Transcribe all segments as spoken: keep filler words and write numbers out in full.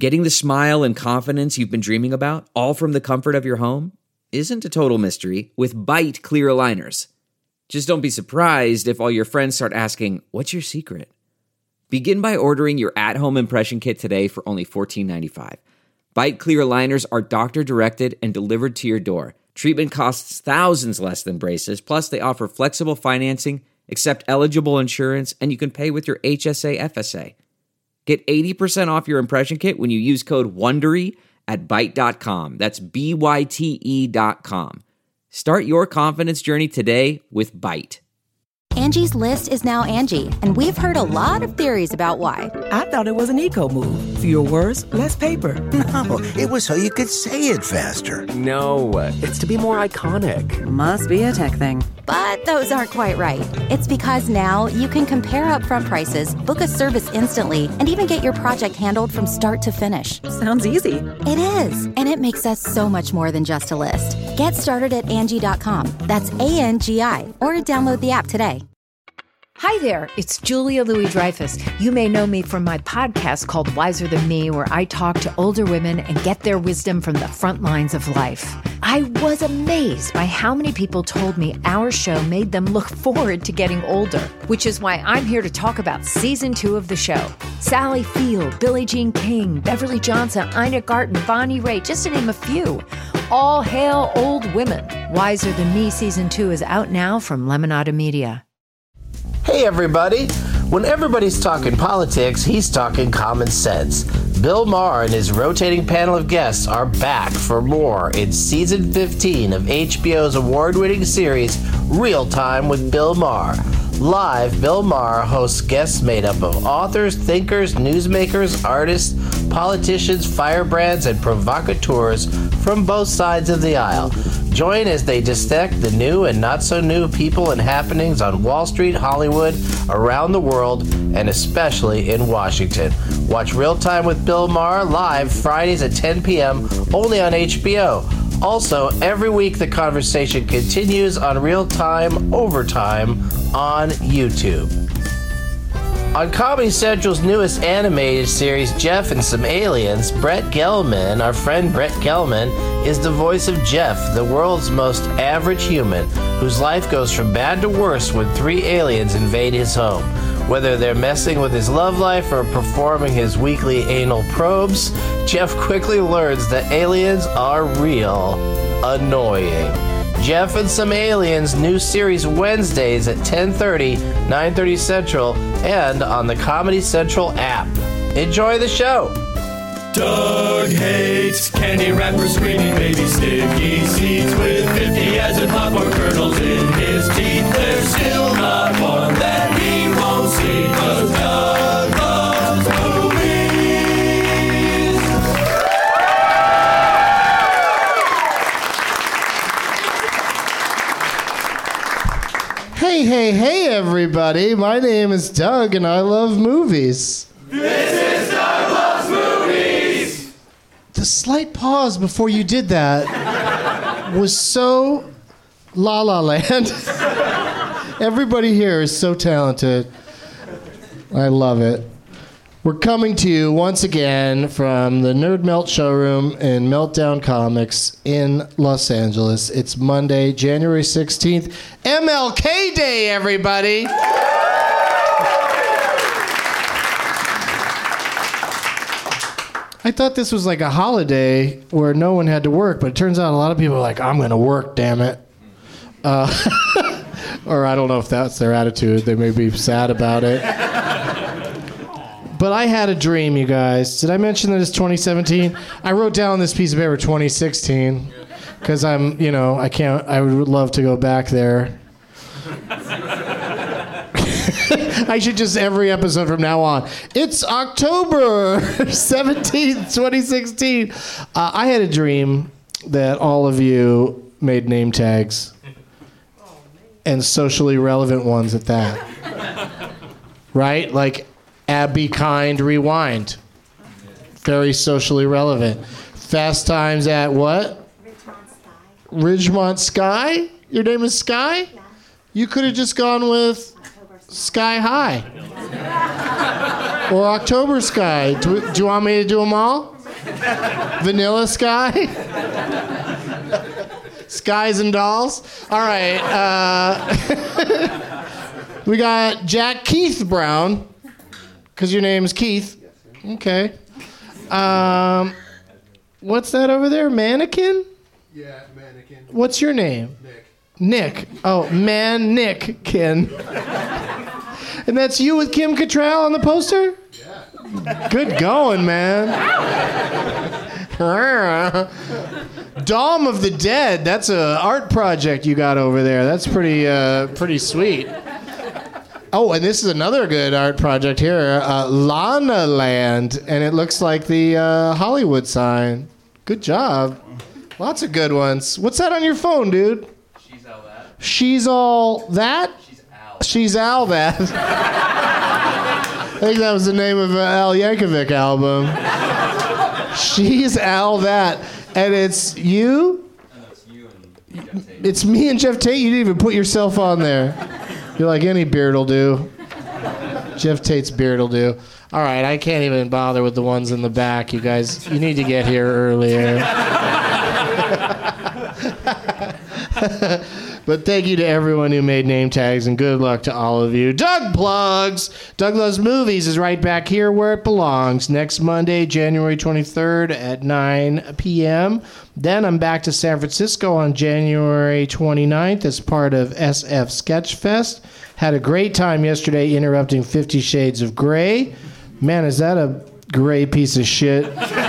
Getting the smile and confidence you've been dreaming about, all from the comfort of your home, isn't a total mystery with Byte clear aligners. Just don't be surprised if all your friends start asking, "What's your secret?" Begin by ordering your at-home impression kit today for only fourteen ninety-five. Byte clear aligners are doctor-directed and delivered to your door. Treatment costs thousands less than braces, plus they offer flexible financing, accept eligible insurance, and you can pay with your H S A F S A. Get eighty percent off your impression kit when you use code WONDERY at byte dot com. That's B Y T E dot com. Start your confidence journey today with Byte. Angie's List is now Angie, and we've heard a lot of theories about why. I thought it was an eco move. Fewer words, less paper. No, it was so you could say it faster. No, it's to be more iconic. Must be a tech thing. But those aren't quite right. It's because now you can compare upfront prices, book a service instantly, and even get your project handled from start to finish. Sounds easy. It is, and it makes us so much more than just a list. Get started at Angie dot com. That's A N G I, or download the app today. Hi there, it's Julia Louis-Dreyfus. You may know me from my podcast called Wiser Than Me, where I talk to older women and get their wisdom from the front lines of life. I was amazed by how many people told me our show made them look forward to getting older, which is why I'm here to talk about season two of the show. Sally Field, Billie Jean King, Beverly Johnson, Ina Garten, Bonnie Raitt, just to name a few. All hail old women. Wiser Than Me season two is out now from Lemonada Media. Hey everybody! When everybody's talking politics, he's talking common sense. Bill Maher and his rotating panel of guests are back for more in season fifteen of H B O's award-winning series, Real Time with Bill Maher. Live, Bill Maher hosts guests made up of authors, thinkers, newsmakers, artists, politicians, firebrands, and provocateurs from both sides of the aisle. Join as they dissect the new and not-so-new people and happenings on Wall Street, Hollywood, around the world, and especially in Washington. Watch Real Time with Bill Maher live Fridays at ten p.m. only on H B O. Also, every week the conversation continues on Real Time Overtime on YouTube. On Comedy Central's newest animated series, Jeff and Some Aliens, Brett Gelman, our friend Brett Gelman, is the voice of Jeff, the world's most average human, whose life goes from bad to worse when three aliens invade his home. Whether they're messing with his love life or performing his weekly anal probes, Jeff quickly learns that aliens are real annoying. Jeff and Some Aliens, new series Wednesdays at ten thirty, nine thirty Central, and on the Comedy Central app. Enjoy the show! Doug hates candy wrappers, screaming baby sticky seeds with fifty as in popcorn kernels in his teeth. There's still not one that he won't see, 'cause Doug loves movies. Hey, hey, hey, everybody. My name is Doug, and I love movies. This is Doug Loves Movies. The slight pause before you did that was so La La Land. Everybody here is so talented. I love it. We're coming to you once again from the Nerd Melt showroom in Meltdown Comics in Los Angeles. It's Monday, January sixteenth, M L K Day, everybody! I thought this was like a holiday where no one had to work, but it turns out a lot of people are like, I'm going to work, damn it. Uh, or I don't know if that's their attitude. They may be sad about it. But I had a dream, you guys. Did I mention that it's twenty seventeen? I wrote down this piece of paper twenty sixteen because I'm, you know, I can't, I would love to go back there. I should just, every episode from now on, it's October seventeenth, twenty sixteen. Uh, I had a dream that all of you made name tags, and socially relevant ones at that. Right? Like Abby Kind Rewind. Very socially relevant. Fast Times at what? Ridgemont Sky. Ridgemont Sky? Your name is Sky? Yeah. You could have just gone with Sky High. Or October Sky. Do, do you want me to do them all? Vanilla Sky? Skies and Dolls? All right. Uh, we got Jack Keith Brown, because your name's Keith. Okay. Um, what's that over there? Mannequin? Yeah, mannequin. What's your name? Nick. Nick. Oh, man, Nick Kin. And that's you with Kim Cattrall on the poster? Yeah. Good going, man. Dawn of the Dead. That's a art project you got over there. That's pretty, uh, pretty sweet. Oh, and this is another good art project here, uh, Lana Land, and it looks like the uh, Hollywood sign. Good job. Lots of good ones. What's that on your phone, dude? She's all that. She's all that? She's Al. She's Al that. I think that was the name of an Al Yankovic album. She's Al that. And it's you? No, it's you and Jeff Tate. It's me and Jeff Tate? You didn't even put yourself on there. You're like, any beard will do. Jeff Tate's beard will do. All right, I can't even bother with the ones in the back. You guys, you need to get here earlier. But thank you to everyone who made name tags, and good luck to all of you. Doug Plugs! Doug Loves Movies is right back here where it belongs. Next Monday, January twenty-third at nine p.m. Then I'm back to San Francisco on January twenty-ninth as part of S F Sketchfest. Had a great time yesterday interrupting Fifty Shades of Grey. Man, is that a gray piece of shit?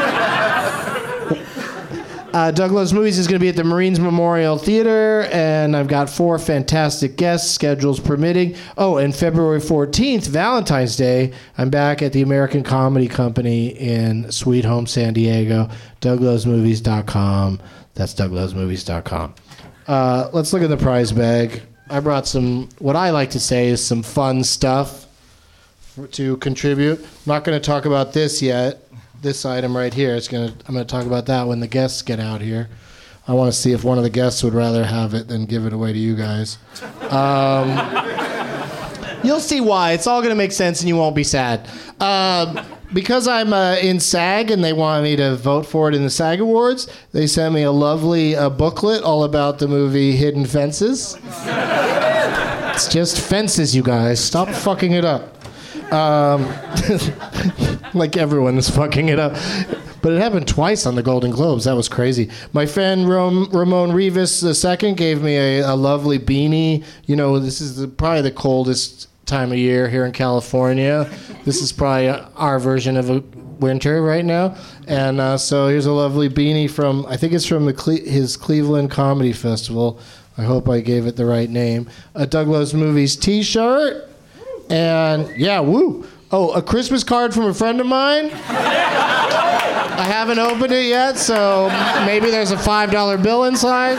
Uh, Doug Loves Movies is going to be at the Marines Memorial Theater, and I've got four fantastic guests, schedules permitting. Oh, and February fourteenth, Valentine's Day, I'm back at the American Comedy Company in Sweet Home, San Diego. Doug Loves Movies dot com. That's Doug Loves Movies dot com. Uh, let's look at the prize bag. I brought some, what I like to say is some fun stuff for, to contribute. I'm not going to talk about this yet. This item right here. It's gonna. I'm gonna talk about that when the guests get out here. I want to see if one of the guests would rather have it than give it away to you guys. Um, you'll see why. It's all gonna make sense, and you won't be sad. Um, because I'm uh, in SAG, and they want me to vote for it in the SAG Awards. They sent me a lovely uh, booklet all about the movie Hidden Fences. It's just fences, you guys. Stop fucking it up. Um, like everyone is fucking it up. But it happened twice on the Golden Globes. That was crazy. My friend Rom- Ramon Rivas the second gave me a, a lovely beanie. You know, this is the, probably the coldest time of year here in California. This is probably our version of a winter right now. And uh, so here's a lovely beanie from, I think it's from the Cle- his Cleveland Comedy Festival. I hope I gave it the right name. A Doug Loves Movies t-shirt. And, yeah, woo. Oh, a Christmas card from a friend of mine. I haven't opened it yet, so maybe there's a five dollar bill inside.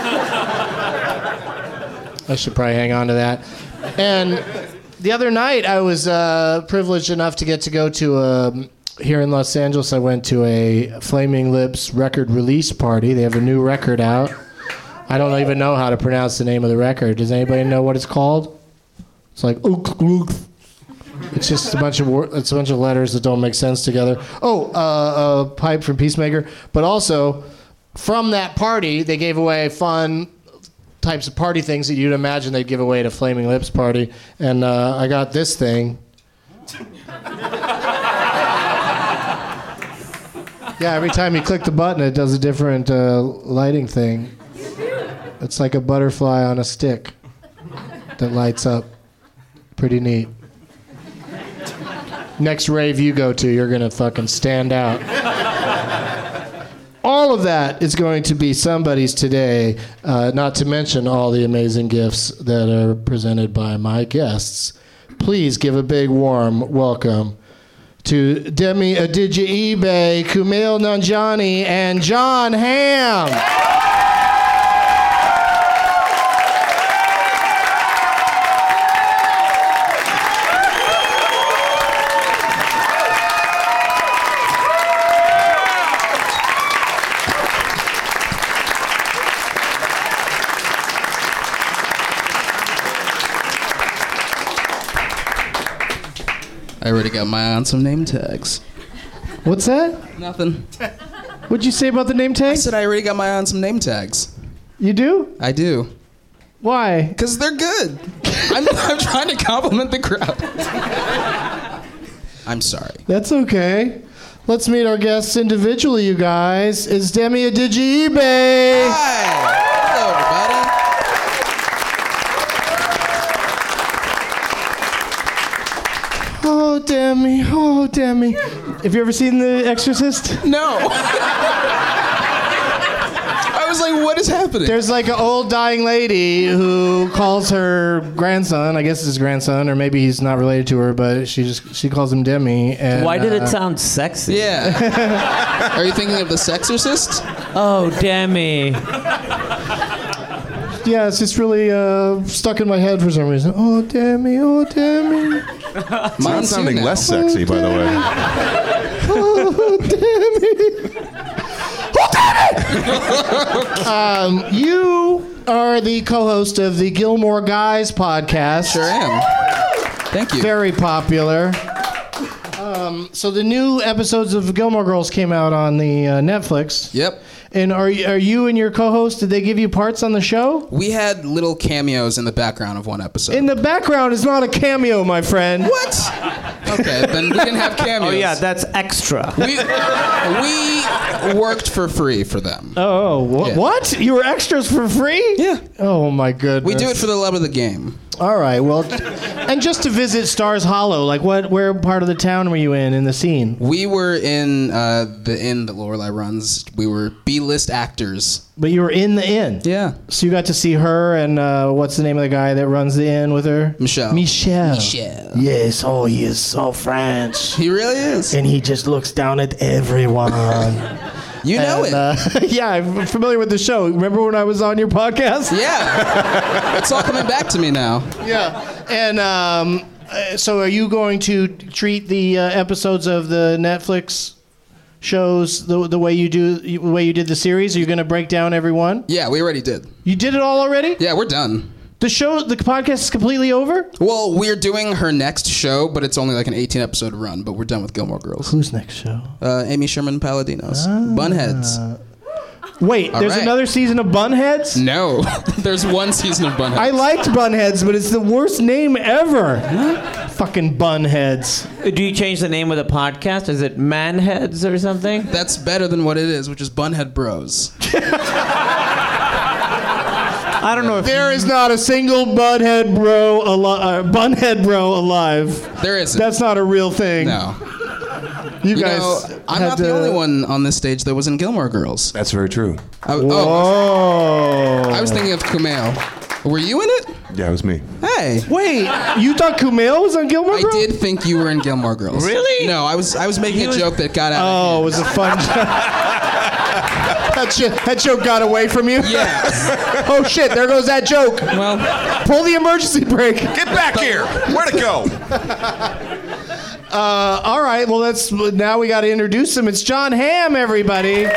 I should probably hang on to that. And the other night, I was uh, privileged enough to get to go to a, here in Los Angeles, I went to a Flaming Lips record release party. They have a new record out. I don't even know how to pronounce the name of the record. Does anybody know what it's called? It's like, ook, ook. It's just a bunch of wor- it's a bunch of letters that don't make sense together. Oh, uh, a pipe from Peacemaker. But also, from that party, they gave away fun types of party things that you'd imagine they'd give away at a Flaming Lips party. And uh, I got this thing. Yeah, every time you click the button, it does a different uh, lighting thing. It's like a butterfly on a stick that lights up. Pretty neat. Next rave you go to, you're going to fucking stand out. All of that is going to be somebody's today, uh, not to mention all the amazing gifts that are presented by my guests. Please give a big warm welcome to Demi Adejuyigbe, Kumail Nanjiani, and Jon Hamm. I already got my eye on some name tags. What's that? Nothing. What'd you say about the name I tags? said I already got my eye on some name tags. You do? I do. Why? Because they're good. I'm, I'm trying to compliment the crowd. I'm sorry. That's okay. Let's meet our guests individually, you guys. It's Demi of Digi eBay. Hi. Hello, everybody. Oh, Demi. Oh, Demi. Have you ever seen The Exorcist? No. I was like, what is happening? There's like an old dying lady who calls her grandson, I guess it's his grandson, or maybe he's not related to her, but she just she calls him Demi. And, Why did uh, it sound sexy? Yeah. Are you thinking of The Sexorcist? Oh, Demi. Yeah, it's just really uh, stuck in my head for some reason. Oh, Demi, oh, Demi. Mine's sounding less sexy, by the way. Oh, Demi. Oh, Demi! um, you are the co-host of the Gilmore Guys podcast. Sure am. Thank you. Very popular. Um, so the new episodes of Gilmore Girls came out on the uh, Netflix. Yep. And are you, are you and your co-host, did they give you parts on the show? We had little cameos in the background of one episode. In the background is not a cameo, my friend. What? Okay, then we didn't have cameos. Oh, yeah, that's extra. We, we worked for free for them. Oh, wh- Yeah. what? You were extras for free? Yeah. Oh, my goodness. We do it for the love of the game. All right, well, and just to visit Stars Hollow, like what, where part of the town were you in, in the scene? We were in uh, the inn that Lorelai runs. We were B-list actors. But you were in the inn? Yeah. So you got to see her and uh, what's the name of the guy that runs the inn with her? Michelle. Michelle. Michelle. Yes, oh, he is so French. He really is. And he just looks down at everyone. You know and, it. Uh, yeah, I'm familiar with the show. Remember when I was on your podcast? Yeah. It's all coming back to me now. Yeah. And um, uh, so are you going to treat the uh, episodes of the Netflix shows the the way you do the way you did the series? Are you going to break down every one? Yeah, we already did. You did it all already? Yeah, we're done. The show, the podcast is completely over? Well, we're doing her next show, but it's only like an eighteen episode run, but we're done with Gilmore Girls. Who's next show? Uh, Amy Sherman Paladinos. Ah. Bunheads. Wait, All there's right. another season of Bunheads? No, there's one season of Bunheads. I liked Bunheads, but it's the worst name ever. Fucking Bunheads. Do you change the name of the podcast? Is it Manheads or something? That's better than what it is, which is Bunhead Bros. I don't know if There is not a single Bunhead bro ali- uh, Bunhead bro alive. There isn't. That's not a real thing. No. You, You guys. know, I'm had not the to- only one on this stage that was in Gilmore Girls. That's very true. I, Whoa. oh, I was thinking of Kumail. Were you in it? Yeah, it was me. Hey. Wait, you thought Kumail was on Gilmore I Girls? did think you were in Gilmore Girls. Really? No, I was I was making He a was- joke that got out Oh, of it was a fun joke. that, jo- that joke got away from you? Yeah. Oh, shit, there goes that joke. Well, Pull the emergency brake. Get back here! Where'd it go? Uh, all right, well, that's now we got to introduce him. It's John Hamm, everybody.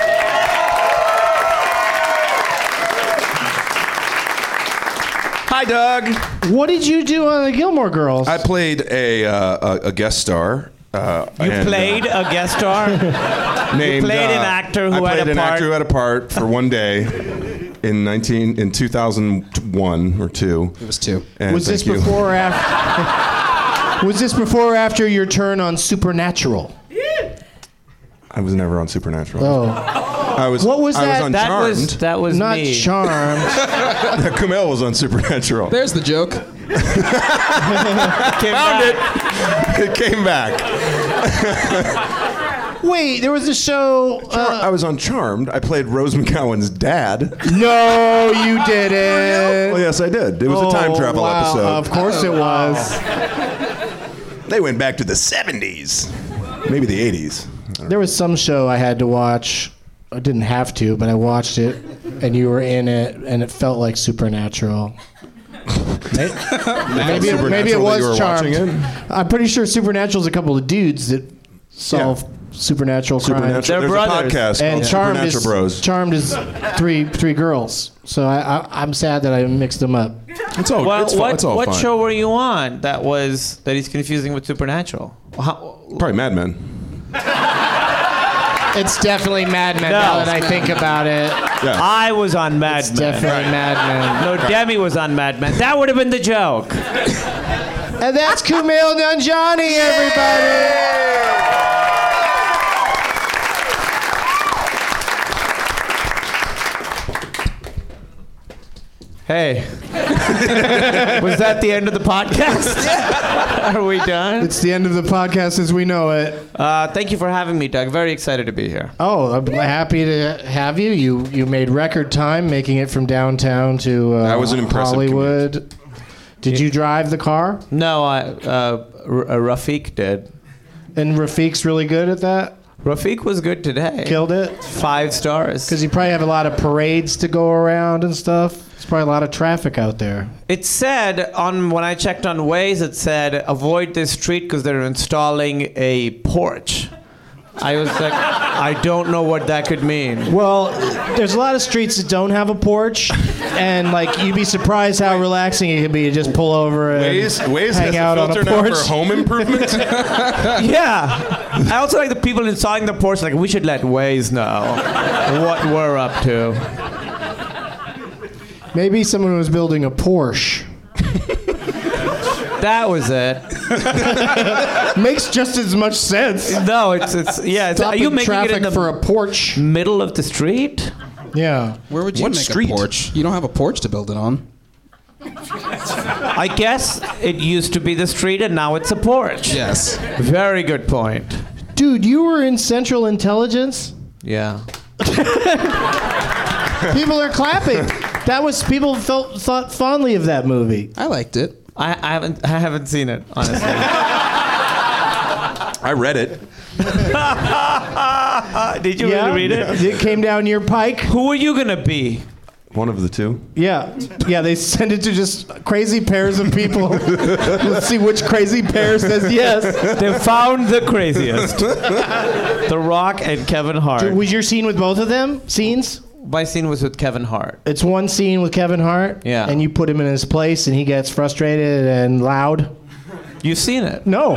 Hi, Doug. What did you do on the Gilmore Girls? I played a uh, a, a guest star. Uh, you and, played a guest star. uh, named, you played uh, an actor who I had played a an part. actor who had a part for one day in nineteen in two thousand one or two. it was two. And was this thank you. before or after? Was this before or after your turn on Supernatural? I was never on Supernatural. Oh, I was. What was I that? was on That Charmed. was that was not me. Charmed. Kumail was on Supernatural. There's the joke. Found it. It came back. Wait, there was a show. I Uh, was on Charmed. I played Rose McGowan's dad. no, you didn't. Well, yes, I did. It was a time Oh, travel wow. episode. Of course it was. They went back to the seventies, maybe the eighties. There was some show I had to watch. I didn't have to, but I watched it, and you were in it, and it felt like Supernatural. Maybe, maybe, it, maybe it Supernatural that you were was watching Charmed. it? I'm pretty sure Supernatural's a couple of dudes that solve supernatural crimes. Supernatural. They're There's brothers. a podcast And called Charmed Supernatural is Bros. Charmed is three three girls. So I, I I'm sad that I mixed them up. It's all, Well, it's, fu- what, it's all what fine. show were you on that was that he's confusing with Supernatural? How, Probably Mad Men. It's definitely Mad Men No. now that I think about it. Yeah. I was on Mad It's Men. definitely Mad Men. No, Demi was on Mad Men. That would have been the joke. And that's Kumail Nanjiani, everybody. Hey. Was that the end of the podcast? Are we done? It's the end of the podcast as we know it. Uh, thank you for having me, Doug. Very excited to be here. Oh, I'm happy to have you. You you made record time making it from downtown to uh, That was an impressive Hollywood. Did you drive the car? No, I, uh, R- uh, Rafiq did. And Rafiq's really good at that? Rafiq was good today. Killed it? Five stars. Because you probably have a lot of parades to go around and stuff. There's probably a lot of traffic out there. It said on when I checked on Waze, it said avoid this street because they're installing a porch. I was like, I don't know what that could mean. Well, there's a lot of streets that don't have a porch, and like you'd be surprised how relaxing it can be to just pull over and Waze, Waze hang has out a on a filter now porch. for home improvement. Yeah. I also like the people installing the porch, like, we should let Waze know what we're up to. Maybe someone was building a Porsche. That was it. Makes just as much sense. No, it's it's yeah. It's, are you making traffic it in the for a porch? Middle of the street? Yeah. Where would you What make street? a porch? You don't have a porch to build it on. I guess it used to be the street and now it's a porch. Yes. Very good point. Dude, you were in Central Intelligence? Yeah. People are clapping. That was people felt thought fondly of that movie. I liked it. I, I haven't I haven't seen it, honestly. I read it. Did you Yeah? really read it? It came down your pike. Who are you gonna be? One of the two. Yeah, yeah. They send it to just crazy pairs of people. Let's see which crazy pair says yes. They found the craziest. The Rock and Kevin Hart. Dude, was your scene with both of them? Scenes? My scene was with Kevin Hart. It's one scene with Kevin Hart. Yeah. And you put him in his place, and he gets frustrated and loud. You've seen it? No.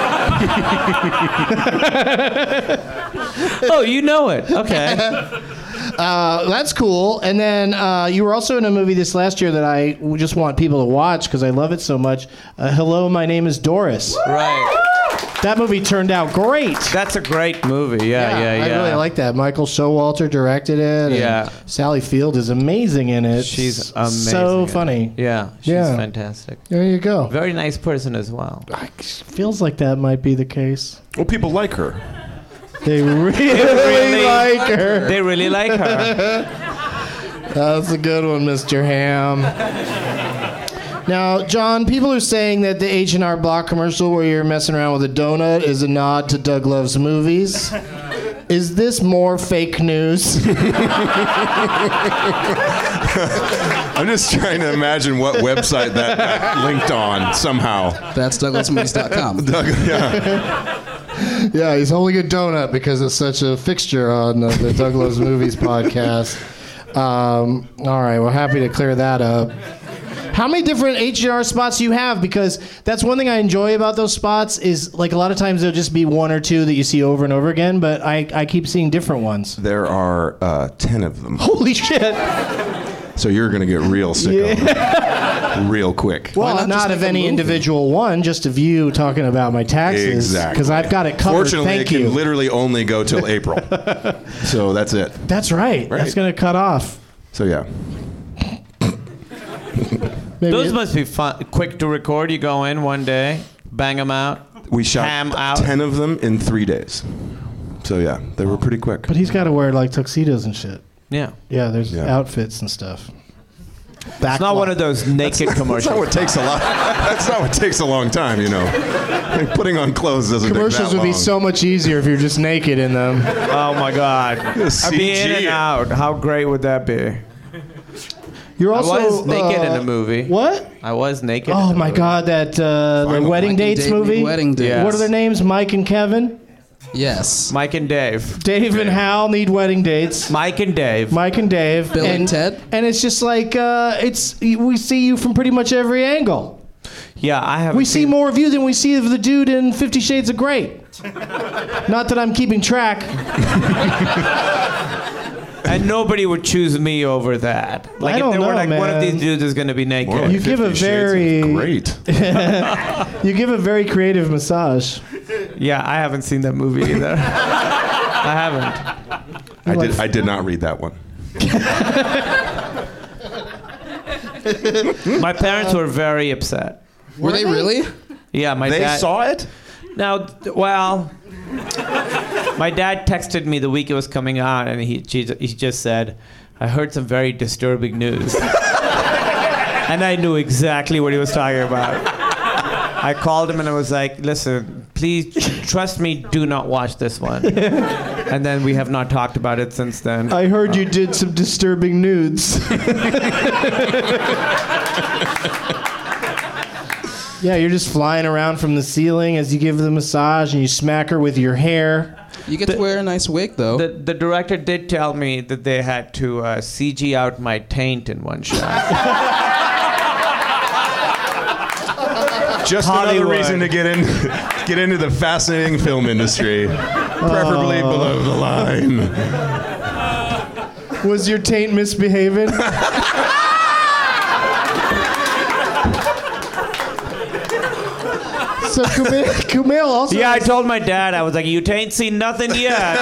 Oh, you know it. Okay. Uh, that's cool. And then uh, you were also in a movie this last year that I just want people to watch because I love it so much. Uh, Hello, My Name is Doris. Right. That movie turned out great. That's a great movie. Yeah, yeah, yeah. I really like that. Michael Showalter directed it. And Yeah. Sally Field is amazing in it. She's amazing. So funny. Yeah, she's Yeah. fantastic. There you go. Very nice person as well. Feels like that might be the case. Well, people like her. They really, really- like her. They really like her. That's a good one, Mister Ham. Now, John, people are saying that the H and R Block commercial where you're messing around with a donut is a nod to Doug Loves Movies. Is this more fake news? I'm just trying to imagine what website that got linked on somehow. That's Douglas Movies dot com. Doug, yeah. Yeah, he's holding a donut because it's such a fixture on the, the Doug Loves Movies podcast. Um, all right, we're happy to clear that up. How many different H and R spots do you have? Because that's one thing I enjoy about those spots is like a lot of times there'll just be one or two that you see over and over again, but I, I keep seeing different ones. There are uh, ten of them. Holy shit. So you're going to get real sick of them real quick. Well, not not, just of make a any movie? individual one, just of you talking about my taxes. Exactly. Because I've got it covered. Fortunately, Thank it you. can literally only go till April. So that's it. That's right. Right. That's going to cut off. So yeah. Maybe Those it- must be fun. Quick to record. You go in one day, bang them out. We shot Ham out. ten of them in three days. So yeah, they were pretty quick. But he's got to wear like tuxedos and shit. Yeah. Yeah, there's Yeah. outfits and stuff. It's not one of those naked That's commercials. not what takes a lot. That's not what takes a long time, you know. Like putting on clothes doesn't Commercials take that would be long. so much easier if you're just naked in them. Oh my God. C I'd be in G. and out. How great would that be? You're also I was naked uh, in a movie. What? I was naked. Oh in a my movie. God, that uh, the Final. wedding Mike and dates Dave movie. make Wedding Dates. Yeah. What are their names? Mike and Kevin. Yes. Mike and Dave. Dave and Hal need wedding dates. Mike and Dave. Mike and Dave. Bill and Ted. And it's just like uh, it's we see you from pretty much every angle. Yeah, I have. We see more of you than we see of the dude in Fifty Shades of Grey. Not that I'm keeping track. And nobody would choose me over that. Like I if don't they know, were like one of man. these dudes is going to be naked. More like You give a Fifty Shades of very- great. You give a very creative massage. Yeah, I haven't seen that movie either. I haven't. I did. I did not read that one. My parents were very upset. Were they really? Yeah, my They dad saw it. Now, th- well, my dad texted me the week it was coming out, and he he he just said, "I heard some very disturbing news," and I knew exactly what he was talking about. I called him and I was like, "Listen, please trust me. Do not watch this one." And then we have not talked about it since then. I heard you did some disturbing nudes. Yeah, you're just flying around from the ceiling as you give the massage and you smack her with your hair. You get to wear a nice wig, though. The, the director did tell me that they had to uh, C G out my taint in one shot. Just Hollywood. another reason to get in, get into the fascinating film industry, preferably Oh. below the line. Was your taint misbehaving? So Kumail, Kumail also. Yeah, I told my dad, I was like, you ain't seen nothing yet.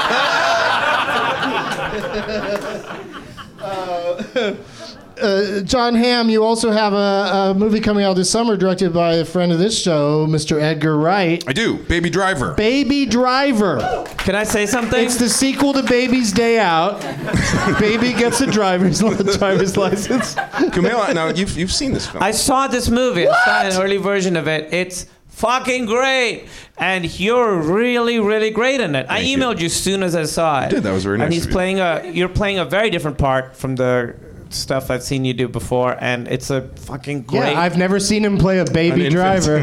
Uh, John Hamm, you also have a, a movie coming out this summer directed by a friend of this show, Mister Edgar Wright. I do. Baby Driver. Baby Driver. Can I say something? It's the sequel to Baby's Day Out. Baby gets a driver's driver's license. Kumail, now you've you've seen this film. I saw this movie. I saw an early version of it. It's fucking great. And you're really, really great in it. Thank I emailed you as soon as I saw it. You did. That was very nice And he's of you. playing a, you're playing a very different part from the stuff I've seen you do before. And it's a fucking great. Yeah, I've never seen him play a baby An driver.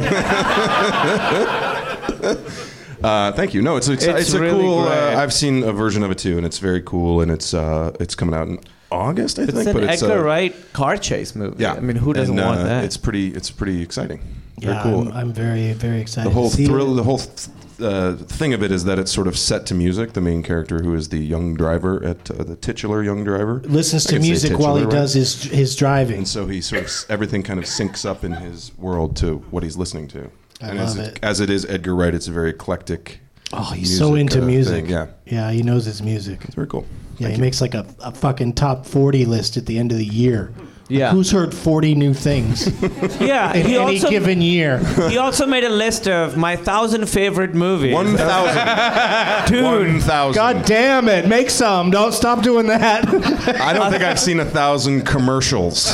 Uh, thank you. No, it's it's, It's it's a really cool. great. Uh, I've seen a version of it too, and it's very cool. And it's uh, it's coming out in August, I It's think. an but it's Edgar uh, Wright car chase movie. Yeah, I mean, who doesn't and, want uh, that? It's pretty. It's pretty exciting. Very Yeah, cool. I'm, I'm very, very excited. the whole to see thrill, it. the whole th- uh, thing of it is that it's sort of set to music. The main character, who is the young driver at uh, the titular young driver, Listens I to could say music while he titular, right? does his his driving. And so he sort of everything kind of syncs up in his world to what he's listening to. I and love as it. as it is Edgar Wright, it's a very eclectic. Oh, he's so music, into uh, music. thing, yeah. Yeah, he knows his music. It's very cool. Yeah, Thank he you. makes like a, a fucking top forty list at the end of the year. Yeah. Who's heard forty new things yeah, in he any also, given year? he also made a list of my thousand favorite movies. One thousand. Dude. One thousand. God damn it. Make some. Don't stop doing that. I don't think I've seen a thousand commercials.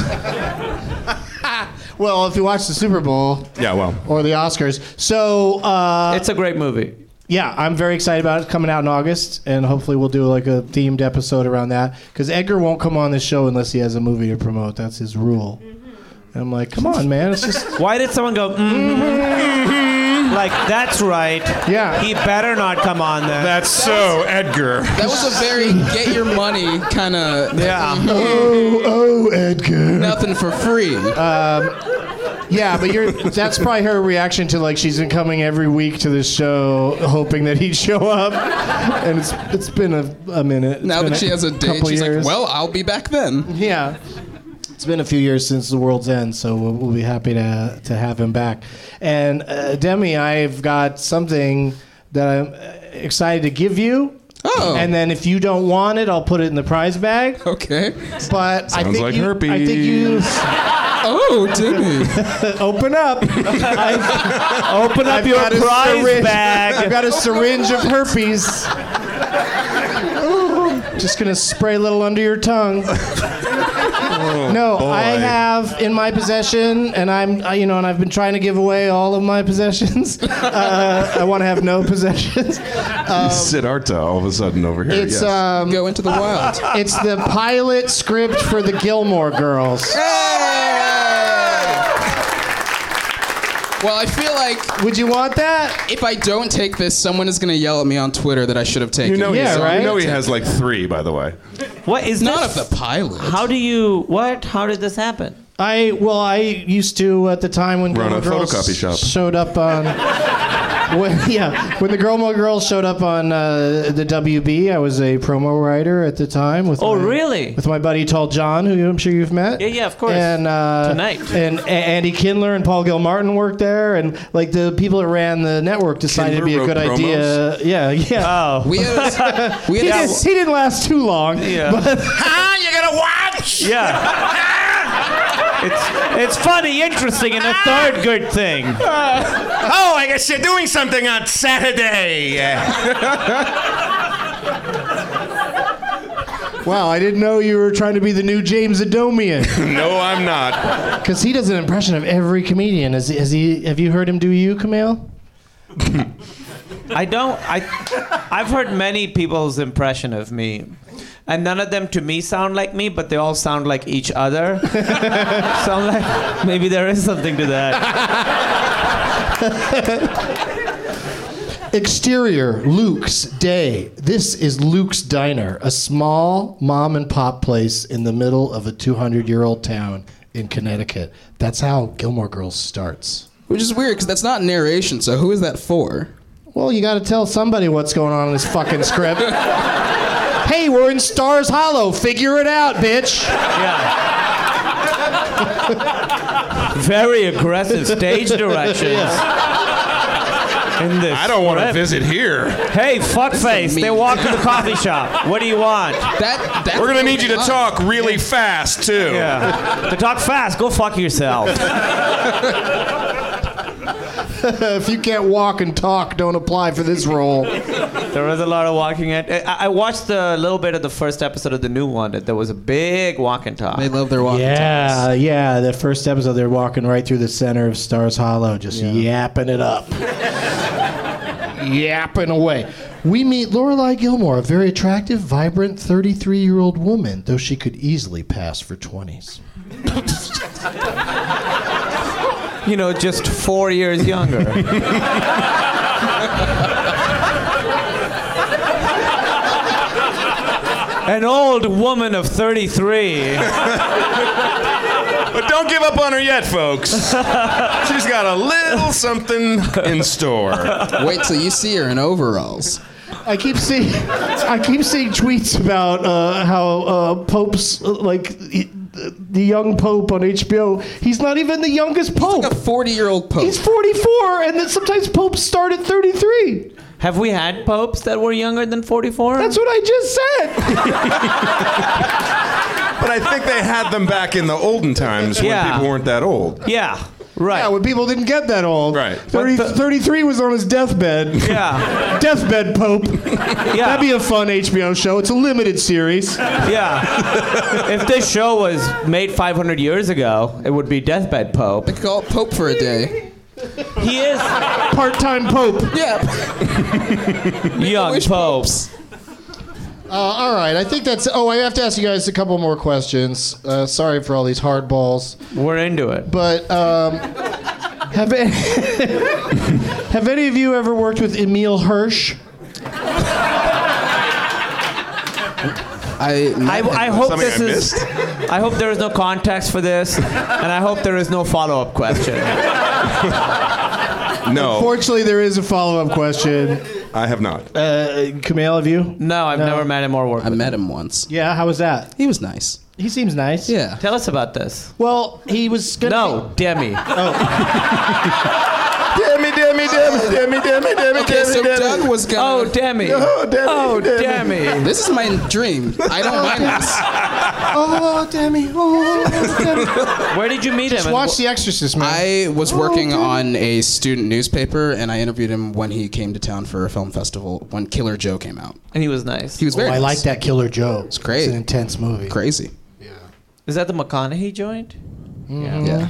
Well, if you watch the Super Bowl Yeah, well. or the Oscars. So, uh, It's a great movie. yeah, I'm very excited about it coming out in August, and hopefully we'll do like a themed episode around that. Because Edgar won't come on this show unless he has a movie to promote. That's his rule. And I'm like, come on, man. It's just, Why did someone go, mm-hmm? Like, that's right. yeah. He better not come on then. That's so Edgar. That was a very get your money kind of. Yeah. Oh, oh, Edgar. Nothing for free. Yeah, but you're that's probably her reaction to like she's been coming every week to this show hoping that he'd show up. And it's it's been a, a minute. It's now been that she has a date, couple she's years. like, well, I'll be back then. Yeah. It's been a few years since The World's End, so we'll, we'll be happy to to have him back. And uh, Demi, I've got something that I'm uh, excited to give you. Oh. And then if you don't want it, I'll put it in the prize bag. Okay. But I Sounds think like you, herpes. I think you Oh, Timmy. open up. I've, Open up I've your got a prize syringe. bag. I've got a syringe of herpes. Just gonna spray a little under your tongue. No, boy. I have in my possession, and I'm, I, you know, and I've been trying to give away all of my possessions. Uh, I want to have no possessions. Um, Siddhartha all of a sudden over here. it's yes. um, Go into the wild. it's the pilot script for the Gilmore Girls. Well, I feel like Would you want that? if I don't take this, someone is going to yell at me on Twitter that I should have taken you know, it. yeah, he's, right? you know he has like three, by the way. What is Not this? of the pilot. How do you, what? How did this happen? I well, I used to at the time when Run Gilmore a Girls photocopy shop. showed up on. When, yeah, when the Gilmore Girls showed up on uh, the W B, I was a promo writer at the time. With Oh, my, really? With my buddy Tall John, who I'm sure you've met. Yeah, yeah, of course. And uh, Tonight. And A- Andy Kindler and Paul Gilmartin worked there, and like the people that ran the network decided Kindler it'd be a wrote good idea. Yeah, yeah. Oh. We had, we he, had did, he didn't last too long. Yeah. But Ah, you gotta watch! Yeah. It's it's funny, interesting, and a third good thing. Oh, I guess you're doing something on Saturday. wow, I didn't know you were trying to be the new James Adomian. No, I'm not. Because he does an impression of every comedian. Has, has he? Have you heard him do you, Kumail? I don't. I I've heard many people's impression of me, and none of them to me sound like me, but they all sound like each other. So I'm like, maybe there is something to that. Exterior, Luke's Day. This is Luke's Diner, a small mom and pop place in the middle of a two hundred year old town in Connecticut. That's how Gilmore Girls starts. Which is weird because that's not narration. So who is that for? Well, you got to tell somebody what's going on in this fucking script. Hey, we're in Stars Hollow. Figure it out, bitch. Yeah. Very aggressive stage directions. Yeah. In this I don't want to script. visit here. Hey, fuckface! They walk to the coffee shop. What do you want? That, that We're gonna need you to talk really fast too. Yeah. To talk fast, go fuck yourself. If you can't walk and talk, don't apply for this role. There was a lot of walking. At, I, I watched a little bit of the first episode of the new one. There was a big walk and talk. They love their walk. Yeah, yeah. The first episode, they're walking right through the center of Stars Hollow, just Yeah. yapping it up. Yapping away. We meet Lorelai Gilmore, a very attractive, vibrant thirty-three-year-old woman, though she could easily pass for twenties. You know, just four years younger. An old woman of thirty-three. But don't give up on her yet, folks. She's got a little something in store. Wait till you see her in overalls. I keep seeing, I keep seeing tweets about uh, how uh, Pope's uh, like he, the young Pope on H B O. He's not even the youngest Pope. He's like a forty-year-old Pope. He's forty-four, and then sometimes popes start at thirty-three. Have we had popes that were younger than forty-four? That's what I just said. But I think they had them back in the olden times when Yeah. people weren't that old. Yeah, right. Yeah, when people didn't get that old. Right. thirty, thirty-three was on his deathbed. Yeah. Deathbed Pope. Yeah. That'd be a fun H B O show. It's a limited series. Yeah. If this show was made five hundred years ago, it would be Deathbed Pope. They could call it Pope for a day. He is Part-time Pope. Yeah. young Wish Pope. popes. Uh, all right, I think that's... Oh, I have to ask you guys a couple more questions. Uh, sorry for all these hard balls. We're into it. But um, have, any, have any of you ever worked with Emil Hirsch? I, I, I hope Something this I is. missed? I hope there is no context for this, and I hope there is no follow-up question. No, Fortunately, there is a follow-up question. I have not. Uh, Kumail, have you? No, I've No. never met him or worked I with met him. him once. Yeah, how was that? He was nice. He seems nice. Yeah. Tell us about this. Well, he was gonna No, Demi. Demi, Demi, Demi, Demi, Demi, Demi, Okay, so Demi, Doug Demi. was gonna. Oh, Demi. Oh, Demi, Oh, Demi. Demi. This is my dream. I don't mind this. Oh, Demi. Oh, Demi. Where did you meet him? Just and watch wh- The Exorcist, man. I was working Oh, on a student newspaper, and I interviewed him when he came to town for a film festival when Killer Joe came out. And he was nice. He was very oh, I nice. like that Killer Joe. It's great. It's an intense movie. Crazy. Is that the McConaughey joint? Yeah.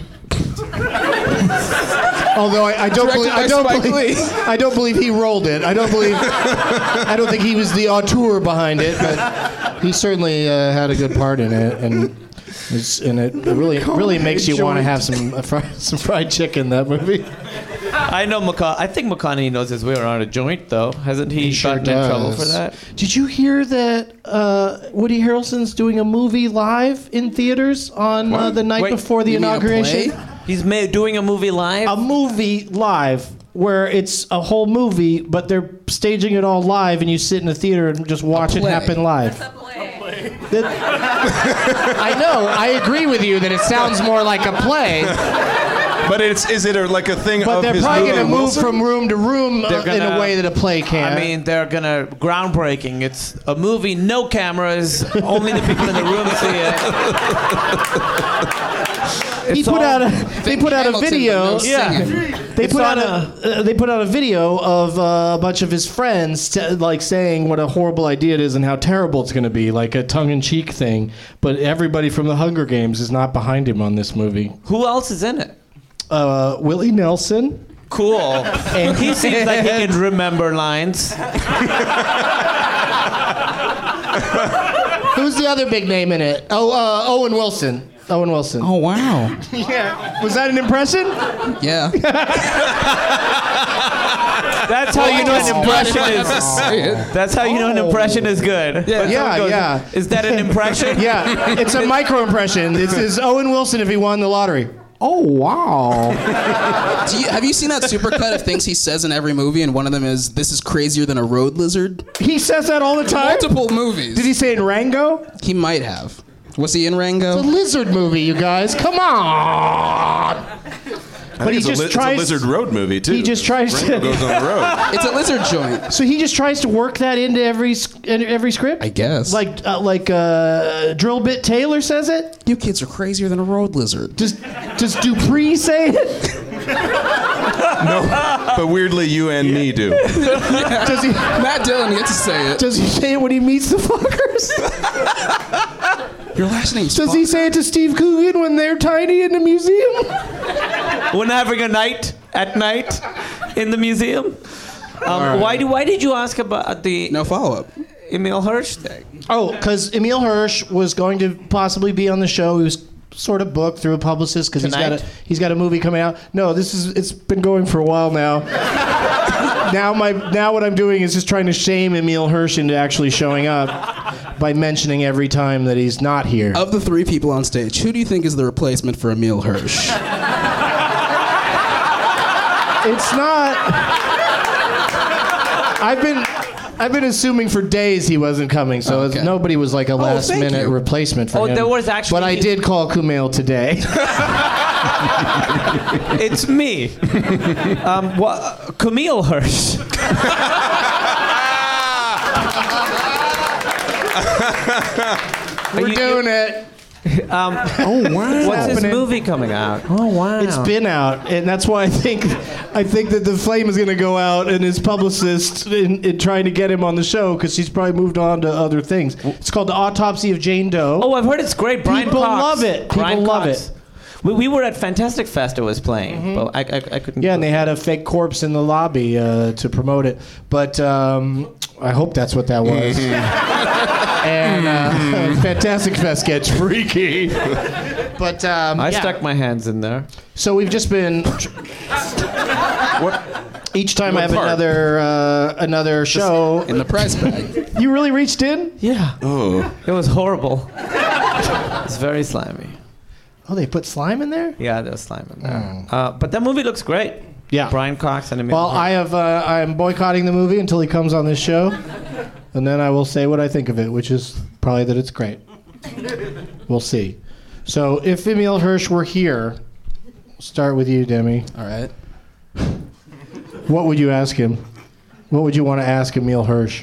Although I, I don't Directed believe by I don't Spike believe, Lee. I don't believe he rolled it. I don't believe I don't think he was the auteur behind it, but he certainly uh, had a good part in it. And It's, and it, it really really makes you want to have some uh, fri- some fried chicken. That movie. I know McCon- I think McConaughey knows his way around a joint, though. Hasn't he, He sure gotten in trouble does. for that? Did you hear that uh, Woody Harrelson's doing a movie live in theaters on uh, the night Wait, before the you mean a inauguration? play? He's ma- doing a movie live? A movie live where it's a whole movie, but they're staging it all live, and you sit in the theater and just watch it play. happen live. That- I know. I agree with you that it sounds more like a play. But it's is it a, like a thing But of they're his probably movie going to move Wilson? from room to room uh, They're in a gonna- way that a play can't. I mean, they're gonna groundbreaking. It's a movie, no cameras, only the people in the room see it. he It's put all- out a they put out a Hamilton, video. but no Yeah. singing. They It's put out on a uh, they put out a video of uh, a bunch of his friends t- like saying what a horrible idea it is and how terrible it's going to be, like a tongue-in-cheek thing. But everybody from the Hunger Games is not behind him on this movie. Who else is in it? Uh, Willie Nelson. Cool. And he seems like he can remember lines. Who's the other big name in it? Oh, uh, Owen Wilson. Owen Wilson. Oh wow. Yeah. Was that an impression? Yeah. That's how you know an impression is. Say it. That's how you know an impression is good. Yeah. When Yeah, someone goes, yeah. Is that an impression? Yeah. It's a micro impression. This is Owen Wilson if he won the lottery. Oh wow. Do you, have you seen that supercut of things he says in every movie? And one of them is, "This is crazier than a road lizard." He says that all the time? Multiple movies. Did he say it in Rango? He might have. Was he in Rango? It's a lizard movie, you guys. Come on. I think it's, a, li- it's a Lizard Road movie too. He just tries Rango to. goes on the road. It's a lizard joint. So he just tries to work that into every s- in every script. I guess. Like uh, like uh, Drill Bit Taylor says it. You kids are crazier than a road lizard. Does does Dupree say it? No, but weirdly, you and me do. Does he? Matt Dillon gets to say it. Does he say it when he meets the fuckers? Your last name's Does he say it to Steve Coogan when they're tiny in the museum? When having a night at night in the museum. Um, right. Why do? Why did you ask about the No follow-up. Emil Hirsch thing? Oh, because Emil Hirsch was going to possibly be on the show. He was sort of booked through a publicist because he's got a Tonight? he's got a movie coming out. No, this is it's been going for a while now. now my now what I'm doing is just trying to shame Emil Hirsch into actually showing up by mentioning every time that he's not here. Of the three people on stage, who do you think is the replacement for Emil Hirsch? It's not. I've been. I've been assuming for days he wasn't coming, so Okay. nobody was like a last thank minute you. replacement for Oh, him. there was actually- But I did call Kumail today. It's me. um, wha- Camille Hirsch. We're you- doing it. Um, Oh wow! what's his movie coming out? Oh wow! It's been out, and that's why I think I think that the flame is going to go out, and his publicist in, in trying to get him on the show because he's probably moved on to other things. It's called The Autopsy of Jane Doe. Oh, I've heard it's great. Brian People Cox. love it. People Brian love Cox. it. We, we were at Fantastic Fest. It was playing, but I, I, I couldn't. Yeah, and they had a fake corpse in the lobby uh, to promote it. But um, I hope that's what that was. And uh, Fantastic Fest gets freaky. But um, I yeah. stuck my hands in there. So we've just been. What? Each time What I have part? another uh, another show. In the prize bag. You really reached in? Yeah. Oh. It was horrible. It's very slimy. Oh, they put slime in there? Yeah, there's slime in there. Uh, but that movie looks great. Yeah. Brian Cox and Emil Well, Hirsch. I have. Uh, I am boycotting the movie until he comes on this show, and then I will say what I think of it, which is probably that it's great. We'll see. So, if Emil Hirsch were here, start with you, Demi. All right. What would you ask him? What would you want to ask Emil Hirsch?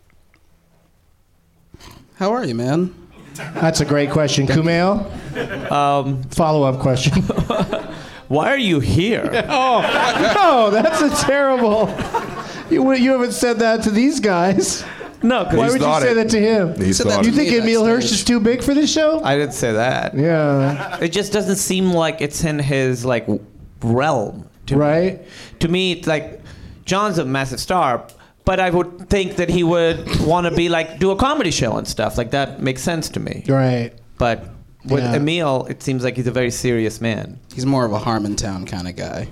How are you, man? That's a great question, Kumail. Um, Follow-up question. Why are you here? Oh, no, that's a terrible. You you haven't said that to these guys. No, because Why He's would you thought say it. that to him? He's said that thought You it. think Me Emil Hirsch backstage. is too big for this show? I didn't say that. Yeah. It just doesn't seem like it's in his like realm. To Right? Me. To me, it's like John's a massive star, but I would think that he would want to be like do a comedy show and stuff. Like that makes sense to me. Right. But With Yeah. Emil, it seems like he's a very serious man. He's more of a Harmontown kind of guy.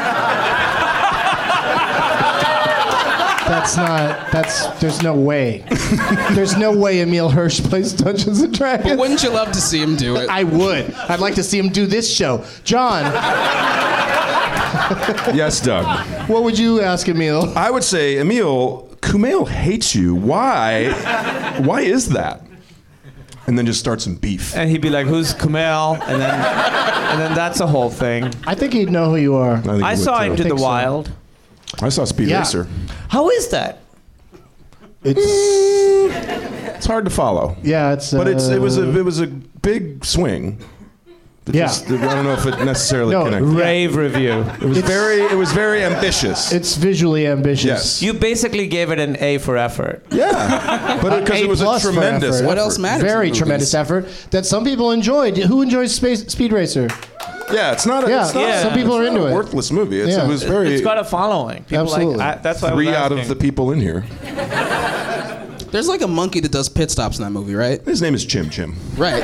That's not. That's. There's no way. There's no way Emil Hirsch plays Dungeons and Dragons. But wouldn't you love to see him do it? I would. I'd like to see him do this show. John, Yes, Doug. what would you ask Emil? I would say, Emil, Kumail hates you. Why? Why is that? And then just start some beef. And he'd be like, "Who's Kumail?" And then, and then that's a whole thing. I think he'd know who you are. I, think I he would, saw too. Into the think so. Wild. I saw Speed Yeah. Racer. How is that? It's. It's hard to follow. Yeah, it's. But it's it was a uh, it was a big swing. It Yeah. just- I don't know if it necessarily No, connected. Rave review. It was very it was very ambitious. It's visually ambitious. Yes. You basically gave it an A for effort. Yeah. But because A it was a plus for tremendous effort. What else matters? Very in movies? tremendous effort that some people enjoyed. Who enjoys Space, Speed Racer? Yeah, it's not a, Yeah, it's not, yeah. some people it's are not into a it. worthless movie. It's, Yeah. It was very It's got a following. People Absolutely. like. I, that's why I was three out of asking. the people in here. There's like a monkey that does pit stops in that movie, right? His name is Chim Chim. Right.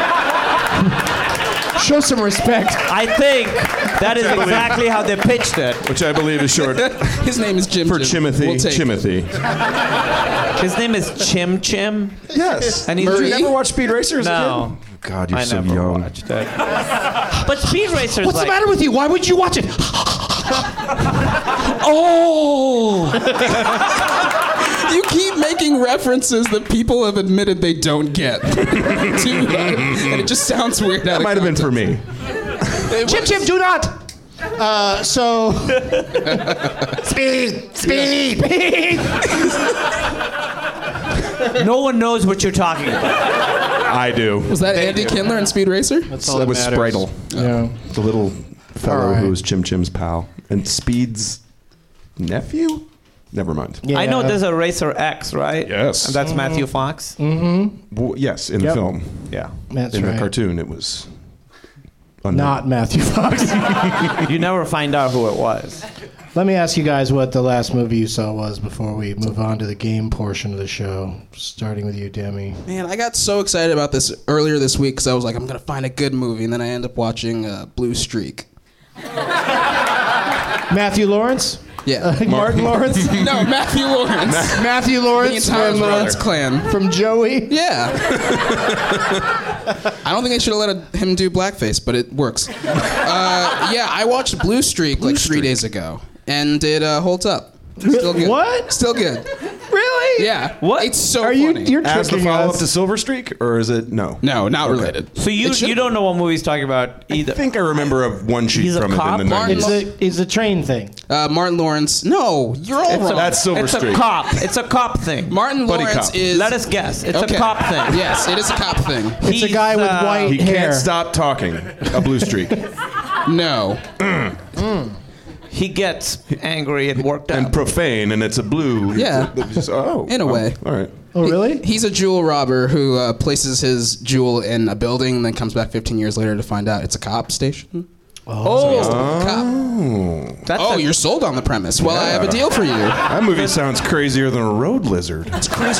Show some respect. I think that is exactly how they pitched it. Which I believe is short His name is Jim for Jim. Chimothy. We'll take it. Chimothy. His name is Chim Chim. Yes. And he's Did you never watch Speed Racer as a No. kid? God, you're I so never young. watched it. But Speed Racer is What's like. the matter with you? Why would you watch it? Oh! You keep making references that people have admitted they don't get. to that, and it just sounds weird. That might have been for me. Chim Chim, do not. Uh, so. Speed, speed, speed. No one knows what you're talking about. I do. Was that Andy Kindler in Speed Racer? That's that was Spritel. Yeah. The little fellow All right. who was Chim Chim's pal. And Speed's nephew? Never mind. Yeah. I know there's a Racer X, right? Yes. And that's Matthew Fox. Mm-hmm. Well, yes, in Yep. the film. Yeah. That's in right. the cartoon, it was unknown. Not Matthew Fox. You never find out who it was. Let me ask you guys what the last movie you saw was before we move on to the game portion of the show. Starting with you, Demi. Man, I got so excited about this earlier this week because I was like, I'm going to find a good movie, and then I end up watching uh, Blue Streak. Matthew Lawrence? Yeah. Uh, Martin Lawrence? No, Matthew Lawrence. Matthew The Lawrence entire from, uh, Lawrence clan. from Joey? Yeah. I don't think they should have let a, him do blackface, but it works. Uh, yeah, I watched Blue Streak like three days ago, and it uh, holds up. Still good. What? Still good. Really? Yeah. What? It's so Are you? funny. You're As the tricking follow-up us. to Silver Streak? Or is it? No. no, not Okay. related. So you It should- you don't know what movie he's talking about either. I think I remember a one sheet He's a from it cop? in the Martin It's nineties. a, it's a train thing. Uh, Martin Lawrence. No, you're all wrong. That's Silver It's Streak. a cop. It's a cop thing. Martin Buddy Lawrence cop. is. Let us guess. It's Okay. a cop thing. Yes, it is a cop thing. It's a He's, guy with uh, white He hair. can't stop talking. A Blue Streak. No. He gets angry and worked And up. profane, and it's a blue. Yeah. Just- oh. In a oh, way. All right. Oh, really? He- he's a jewel robber who uh, places his jewel in a building and then comes back fifteen years later to find out it's a cop station. Oh, Cop. Oh. that's Oh, a- you're sold on the premise. Well, I have a deal for you. That movie sounds crazier than a road lizard. It's crazy.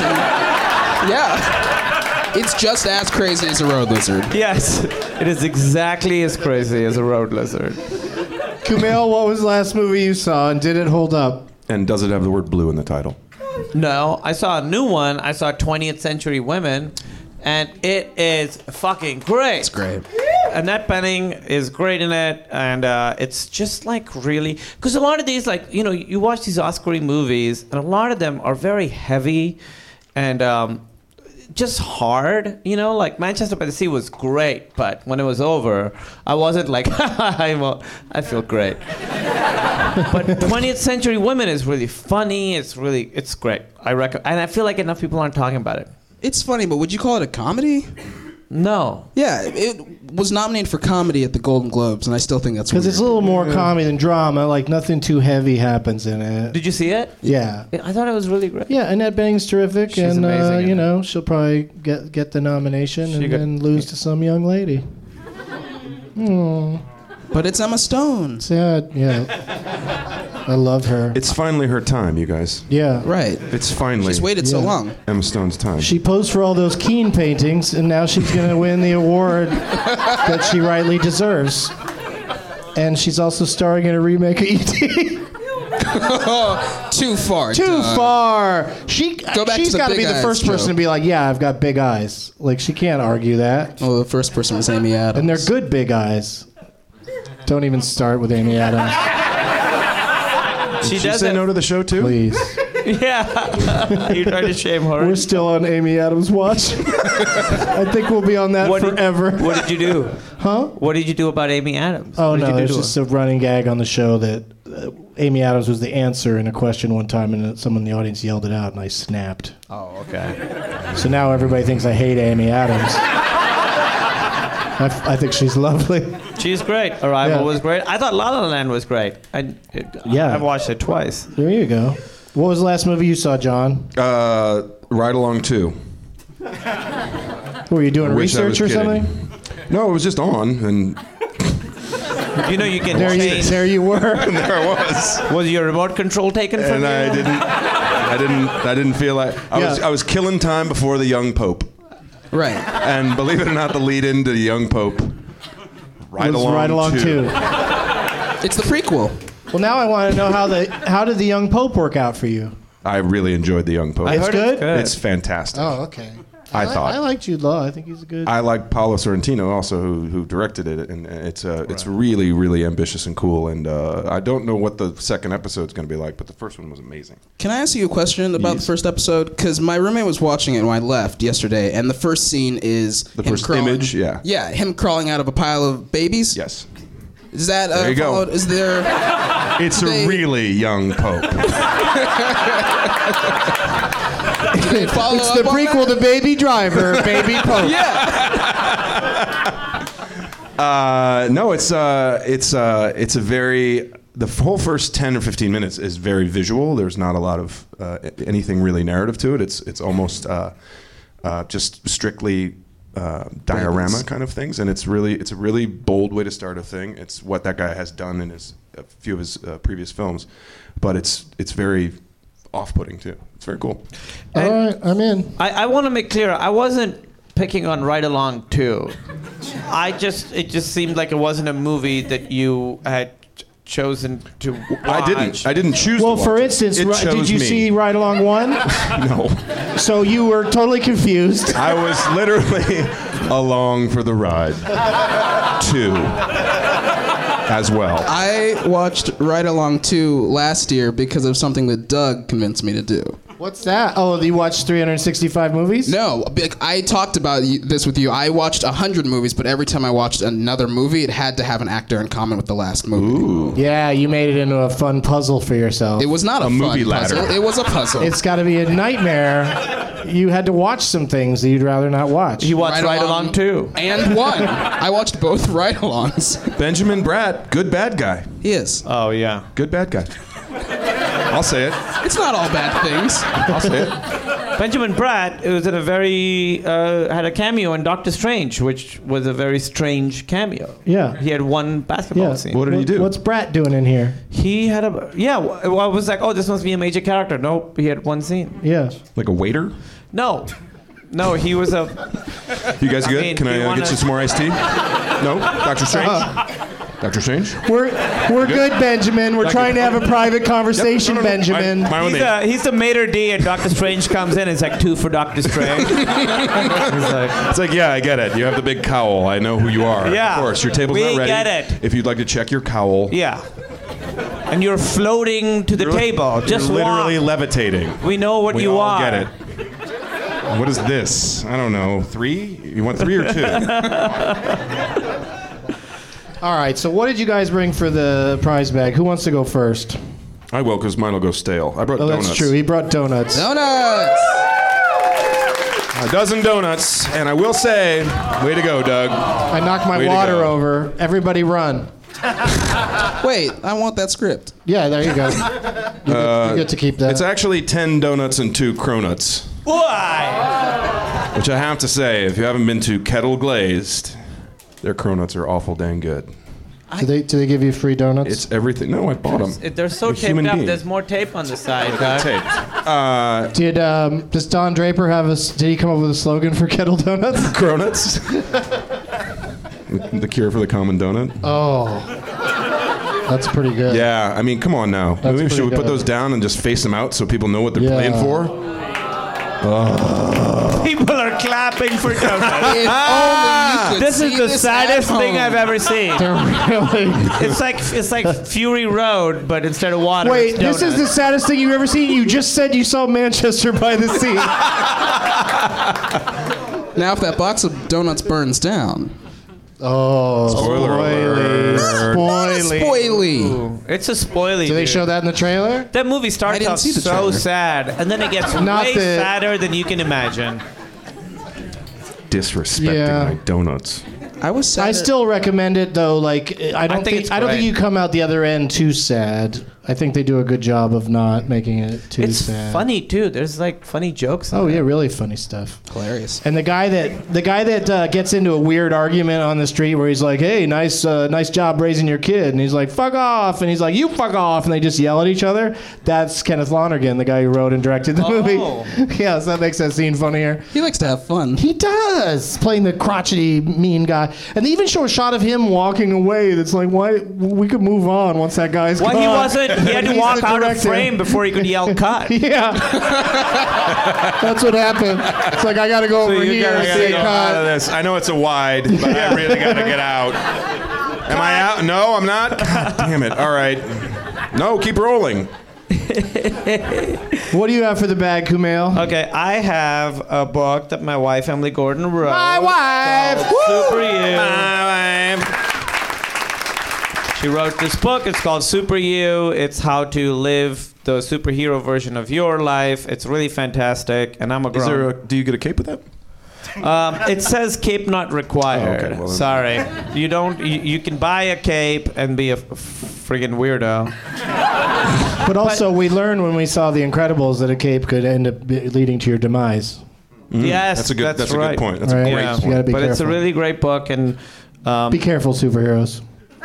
Yeah. It's just as crazy as a road lizard. Yes, it is exactly as crazy as a road lizard. Kumail, what was the last movie you saw, and did it hold up? And does it have the word blue in the title? No, I saw a new one. I saw twentieth Century Women, and it is fucking great. It's great. Annette Bening is great in it, and uh, it's just like really because a lot of these, like you know, you watch these Oscar movies, and a lot of them are very heavy, and um, just hard. You know, like Manchester by the Sea was great, but when it was over, I wasn't like, I'm a, I feel great. But twentieth Century Women is really funny. It's really, it's great. I reckon, and I feel like enough people aren't talking about it. It's funny, but would you call it a comedy? No. Yeah, it was nominated for comedy at the Golden Globes, and I still think that's Because weird. it's a little more comedy than drama. Like, nothing too heavy happens in it. Did you see it? Yeah. I thought it was really great. Yeah, Annette Bening's terrific, She's and amazing uh, in you it. know she'll probably get get the nomination She and got- then lose to some young lady. Hmm. But it's Emma Stone. Sad, yeah. I love her. It's finally her time, you guys. Yeah. Right. It's finally. She's waited so Yeah. long. Emma Stone's time. She posed for all those Keane paintings, and now she's going to win the award that she rightly deserves. And she's also starring in a remake of E T Too far. Too Doug. far. She, Go back she's to the got to big be the eyes first person joke. to be like, yeah, I've got big eyes. Like, she can't argue that. Well, the first person was Amy Adams. And they're good big eyes. Don't even start with Amy Adams. Did She she does say it. no to the show too? Please. Yeah. You trying to shame her? We're still on Amy Adams' watch. I think we'll be on that What did- forever. What did you do? Huh? What did you do about Amy Adams? Oh, What did no, you do there's to her? just a running gag on the show that uh, Amy Adams was the answer in a question one time, and someone in the audience yelled it out, and I snapped. Oh, okay. So now everybody thinks I hate Amy Adams. I, f- I think she's lovely. She's great. Arrival Yeah. was great. I thought La La Land was great. I, it, Yeah. I've watched it twice. There you go. What was the last movie you saw, John? Uh, Ride Along two. Were you doing I wish I research was or kidding. something? No, it was just on, and You know you can There you, change. there you were. there I was. Was your remote control taken from And you? I didn't. I didn't. I didn't feel like I was. Yeah. I was killing time before the young pope. Right. And believe it or not, the lead-in to the young pope. Ride was Along Ride Along two. two. It's the prequel. Well, now I want to know how the how did the young Pope work out for you? I really enjoyed the young pope. I It's heard good? It's good. It's fantastic. Oh, okay. I li- thought. I like Jude Law. I think he's a good. I like Paolo Sorrentino also, who, who directed it, and it's uh, it's really really ambitious and cool. And uh, I don't know what the second episode's going to be like, but the first one was amazing. Can I ask you a question about Yes. the first episode? Because my roommate was watching it when I left yesterday, and the first scene is The him first crawling- image, yeah. Yeah, him crawling out of a pile of babies. Yes, Is that uh, There you go. followed? Is there? it's They- a really young pope. do they follow It's up the on prequel that? to Baby Driver, Baby Pope. Yeah. Uh, no, it's uh, it's uh, it's a very the whole first ten or fifteen minutes is very visual. There's not a lot of uh, anything really narrative to it. It's it's almost uh, uh, just strictly uh, diorama kind of things, and it's really it's a really bold way to start a thing. It's what that guy has done in his a few of his uh, previous films, but it's it's very off-putting too. It's very cool. All right, I'm in. I, I want to make clear, I wasn't picking on Ride Along two. I just, it just seemed like it wasn't a movie that you had ch- chosen to watch. I didn't I didn't choose. Well, to for watch it. instance, It ri- did chose you me. see Ride Along one? No. So you were totally confused. I was literally along for the ride. Two. As well. I watched Ride Along two last year because of something that Doug convinced me to do. What's that? Oh, you watched three hundred sixty-five movies? No, like, I talked about y- this with you. I watched one hundred movies, but every time I watched another movie, it had to have an actor in common with the last movie. Yeah, you made it into a fun puzzle for yourself. It was not a, A fun movie ladder. puzzle. It was a puzzle. It's got to be a nightmare. You had to watch some things that you'd rather not watch. You watched Ride Along two. And one. I watched both ride-alongs. Benjamin Bratt, good bad guy. He is. Oh, yeah. Good bad guy. I'll say it. It's not all bad things. I'll say it. Benjamin Bratt it was in a very, uh, had a cameo in Doctor Strange, which was a very strange cameo. Yeah. He had one basketball Yeah. scene. What did he do? What's Brat doing in here? He had a, yeah, well, I was like, oh, this must be a major character. Nope, he had one scene. Yeah. Like a waiter? No. No, he was a, You guys good? mean, Can do I you uh, wanna- get you some more iced tea? No? Doctor Strange? Doctor Strange? We're we're good, Benjamin. We're trying to have a private conversation, Yep. No, no, no. Benjamin. I- my own he's, name. a, he's the maitre d' and Doctor Strange comes in, it's like two for Doctor Strange. He's like, It's like, yeah, I get it. You have the big cowl. I know who you are. Yeah. Of course. Your table's We not ready. get it. If you'd like to check your cowl. yeah. And you're floating to the You're- table. Just You're literally walk. levitating. We know what we you all are. get it. What is this? I don't know. Three? You want three or two? All right. So what did you guys bring for the prize bag? Who wants to go first? I will, because mine will go stale. I brought Oh, donuts. that's true. He brought donuts. Donuts! A dozen donuts, and I will say, way to go, Doug. I knocked my Way to water go. over. Everybody run. Wait, I want that script. Yeah, there you go. You get, you get to keep that. It's actually ten donuts and two cronuts. Why? Which I have to say, if you haven't been to Kettle Glazed, their cronuts are awful dang good. Do they do they give you free donuts? It's everything. No, I bought them. It- They're so A taped human up. being. There's more tape on the side, guys. Tape. Uh, Did um, does Don Draper have a? s- Did he come up with a slogan for Kettle Donuts? Cronuts. The cure for the common donut. Oh, that's pretty good. Yeah, I mean, come on now. That's Maybe pretty should we put good. those down and just face them out so people know what they're Yeah. playing for? Oh. People are clapping for donuts. If only you could This is see the this saddest at thing home. I've ever seen. Really? It's like it's like Fury Road, but instead of water. Wait, it's this is the donuts. saddest thing you've ever seen. You just said you saw Manchester by the Sea. Now, if that box of donuts burns down. Oh, Spoiler alert. Spoily. Spoily. Ooh, it's a spoily. Do they dude. show that in the trailer? That movie I starts didn't off see the so trailer. sad, and then it gets Not way the- sadder than you can imagine. Disrespecting Yeah. my donuts. I was sad. I still recommend it though. Like I don't think think, it's I don't think great. you come out the other end too sad. I think they do a good job of not making it too It's sad. funny too. There's like funny jokes. in Oh it. yeah, really funny stuff. Hilarious. And the guy that the guy that uh, gets into a weird argument on the street where he's like, "Hey, nice uh, nice job raising your kid," and he's like, "Fuck off," and he's like, "You fuck off," and they just yell at each other. That's Kenneth Lonergan, the guy who wrote and directed the Oh. movie. Yeah, so that makes that scene funnier. He likes to have fun. He does, playing the crotchety, mean guy. And they even show a shot of him walking away that's like, why, we could move on once that guy's Well, gone. he wasn't. He had to He's walk the out of director. frame before he could yell cut. Yeah. That's what happened. It's like, I got to go over you here gotta and I gotta say go out of cut. this. I know it's a wide, but I really gotta get out. Am I out? No, I'm not. God damn it! All right. No, keep rolling. What do you have for the bag, Kumail? Okay, I have a book that my wife Emily Gordon wrote. My wife! called Super You. She wrote this book. It's called Super You. It's how to live the superhero version of your life. It's really fantastic, and I'm a Is grown. there a, do you get a cape with that? Um, it says cape not required. Oh, okay, well then- Sorry, you don't. You, you can buy a cape and be a f- friggin' weirdo. But also, we learned when we saw The Incredibles that a cape could end up be- leading to your demise. Yes, That's a good. That's, a right. good point. That's Right. a great Yeah, You gotta point. be but careful. it's a really great book, and um, Be careful, superheroes.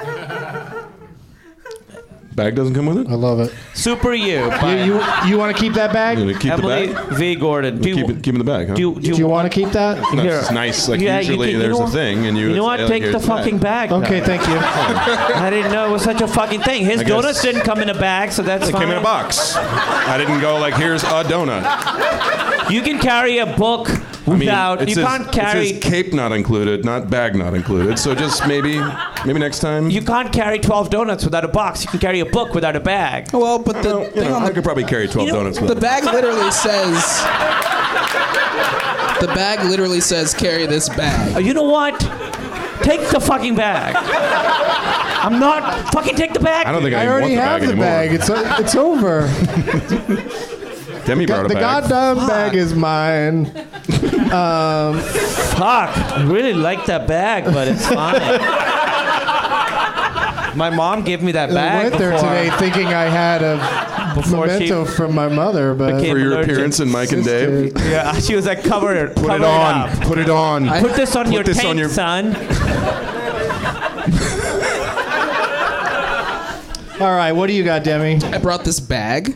Bag doesn't come with it. I love it. Super You. by You, you, you want to keep that bag? You gonna keep Emily the bag. V. Gordon. Do you, keep it. Keep it in the bag. Huh? do you, do Do you you want to keep that? No, Here. it's nice. Like Yeah, you usually, can- you there's know a what? thing, and you. You know it's what? like, Take the here's fucking bag. Okay, though. thank you. I didn't know it was such a fucking thing. His I guess- donuts didn't come in a bag, so that's It fine. came in a box. I didn't go like, here's a donut. You can carry a book I mean, without. it you says, can't it carry. says cape not included, not bag not included. So just maybe, maybe next time. You can't carry twelve donuts without a box. You can carry a book without a bag. Well, but the Well, you thing know, on I the could probably carry twelve You know, donuts with The me. bag literally says. The bag literally says, "Carry this Uh, bag." You know what? Take the fucking bag. I'm not fucking take the bag. I don't think I, I even already want the have bag the anymore. bag. It's it's over. Demi brought a The bag. goddamn bag is mine. Um, Fuck. I really like that bag, but it's fine. My mom gave me that I bag went there before- today thinking I had a Before she memento from my mother, but became For your allergic. appearance in Mike and Dave. Yeah, she was like, cover it. Put cover it on. up. Put it on. Put this on Put your this tank, on your- son. all right. What do you got, Demi? I brought this bag.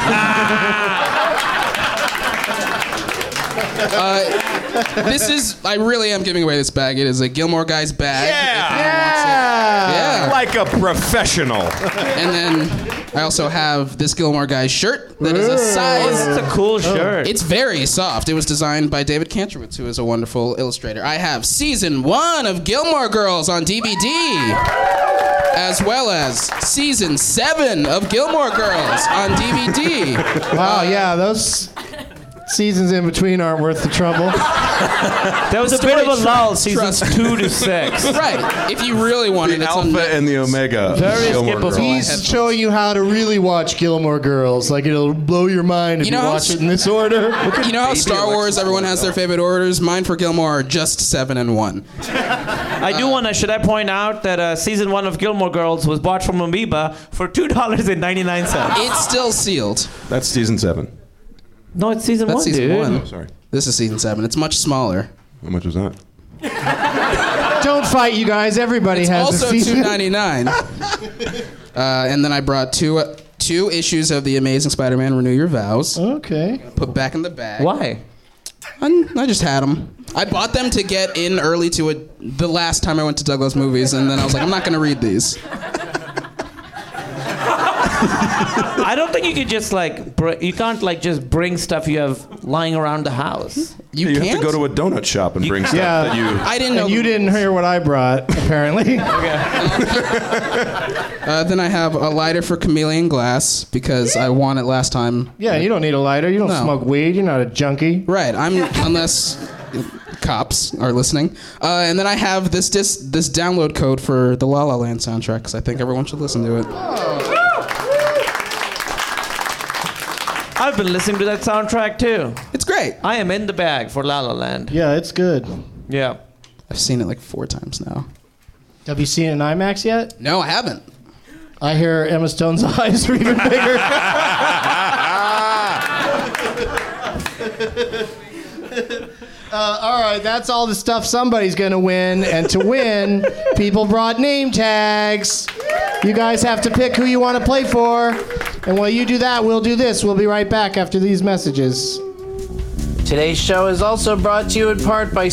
uh, this is. I really am giving away this bag. It is a Gilmore Guys bag. Yeah. Yeah. Like a professional. And then I also have this Gilmore Guys shirt that is a size. It's a cool shirt. It's very soft. It was designed by David Kantrowitz, who is a wonderful illustrator. I have season one of Gilmore Girls on D V D, as well as season seven of Gilmore Girls on D V D. Wow, yeah, those seasons in between aren't worth the trouble. There was a Story bit of a tra- lull, seasons trust- two to six. Right. If you really wanted The it's on alpha Net- and the omega. of Very Gilmore skippable. Girls. He's showing you how to really watch Gilmore Girls. Like, it'll blow your mind if You you, know how watch s- it in this order. You know how Baby Star Alexis Wars, everyone has their favorite orders? Mine for Gilmore are just seven and one. I do want to. Should I point out that uh, season one of Gilmore Girls was bought from Amoeba for two dollars and ninety nine cents? It's still sealed. That's season seven. No, it's season That's one, season dude. one. Oh, sorry. This is season seven. It's much smaller. How much was that? Don't fight, you guys. Everybody It's has also a season. two ninety-nine. uh, and then I brought two uh, two issues of The Amazing Spider-Man Renew Your Vows. Okay. Put back in the bag. Why? I, I just had them. I bought them to get in early to a, the last time I went to Douglas Movies, and then I was like, I'm not going to read these. I don't think you could just like br- you can't like just bring stuff you have lying around the house. You, you can't? have to go to a donut shop and bring stuff Yeah. that you. I didn't know. And you didn't hear what I brought, apparently. uh, then I have a lighter for Chameleon Glass because I won it last time. Yeah, you don't need a lighter. You don't No. smoke weed. You're not a junkie. Right. I'm unless cops are listening. Uh, and then I have this dis- this download code for the La La Land soundtrack because I think everyone should listen to it. I've been listening to that soundtrack too. It's great. I am in the bag for La La Land. Yeah, it's good. Yeah. I've seen it like four times now. Have you seen it in IMAX yet? No, I haven't. I hear Emma Stone's eyes are even bigger. Uh, all right, that's all the stuff somebody's going to win. And to win, people brought name tags. You guys have to pick who you want to play for. And while you do that, we'll do this. We'll be right back after these messages. Today's show is also brought to you in part by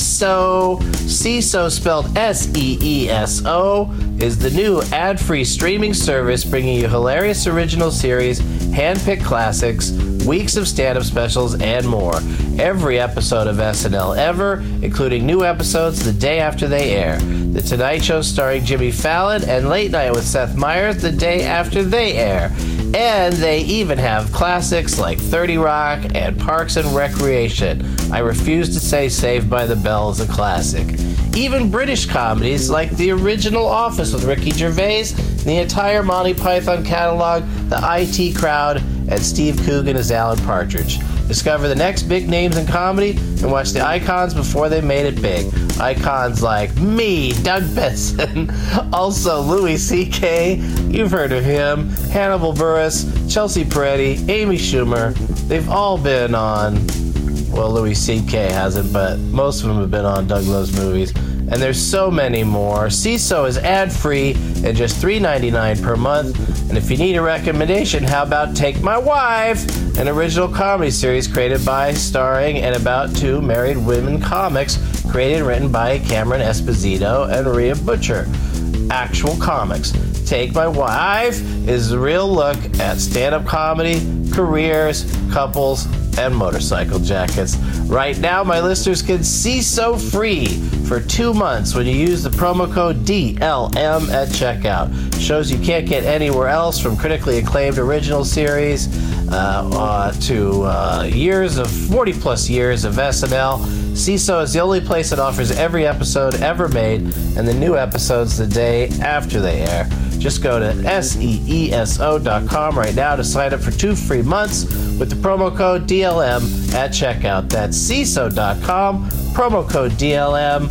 Seeso. Seeso, spelled S E E S O, is the new ad-free streaming service bringing you hilarious original series, hand-picked classics, weeks of stand-up specials, and more. Every episode of S N L ever, including new episodes the day after they air. The Tonight Show starring Jimmy Fallon and Late Night with Seth Meyers the day after they air. And they even have classics like thirty Rock and Parks and Recreation. I refuse to say Saved by the Bell is a classic. Even British comedies like the original Office with Ricky Gervais, the entire Monty Python catalog, the I T Crowd, and Steve Coogan as Alan Partridge. Discover the next big names in comedy and watch the icons before they made it big. Icons like me, Doug Benson, also Louis C K, you've heard of him, Hannibal Buress, Chelsea Peretti, Amy Schumer. They've all been on, well, Louis C K hasn't, but most of them have been on Doug Loves Movies. And there's so many more. Seeso is ad-free at just three ninety-nine per month. And if you need a recommendation, how about Take My Wife, an original comedy series created by, starring, and about two married women comics, created and written by Cameron Esposito and Rhea Butcher. Actual comics. Take My Wife is a real look at stand-up comedy, careers, couples, and motorcycle jackets. Right now, my listeners can see so free for two months when you use the promo code D L M at checkout. Shows you can't get anywhere else, from critically acclaimed original series uh, uh, to uh, years of forty plus years of S N L. Seeso is the only place that offers every episode ever made and the new episodes the day after they air. Just go to S E E S O dot com right now to sign up for two free months with the promo code D L M at checkout. That's Seeso dot com, promo code D L M.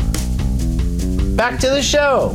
Back to the show.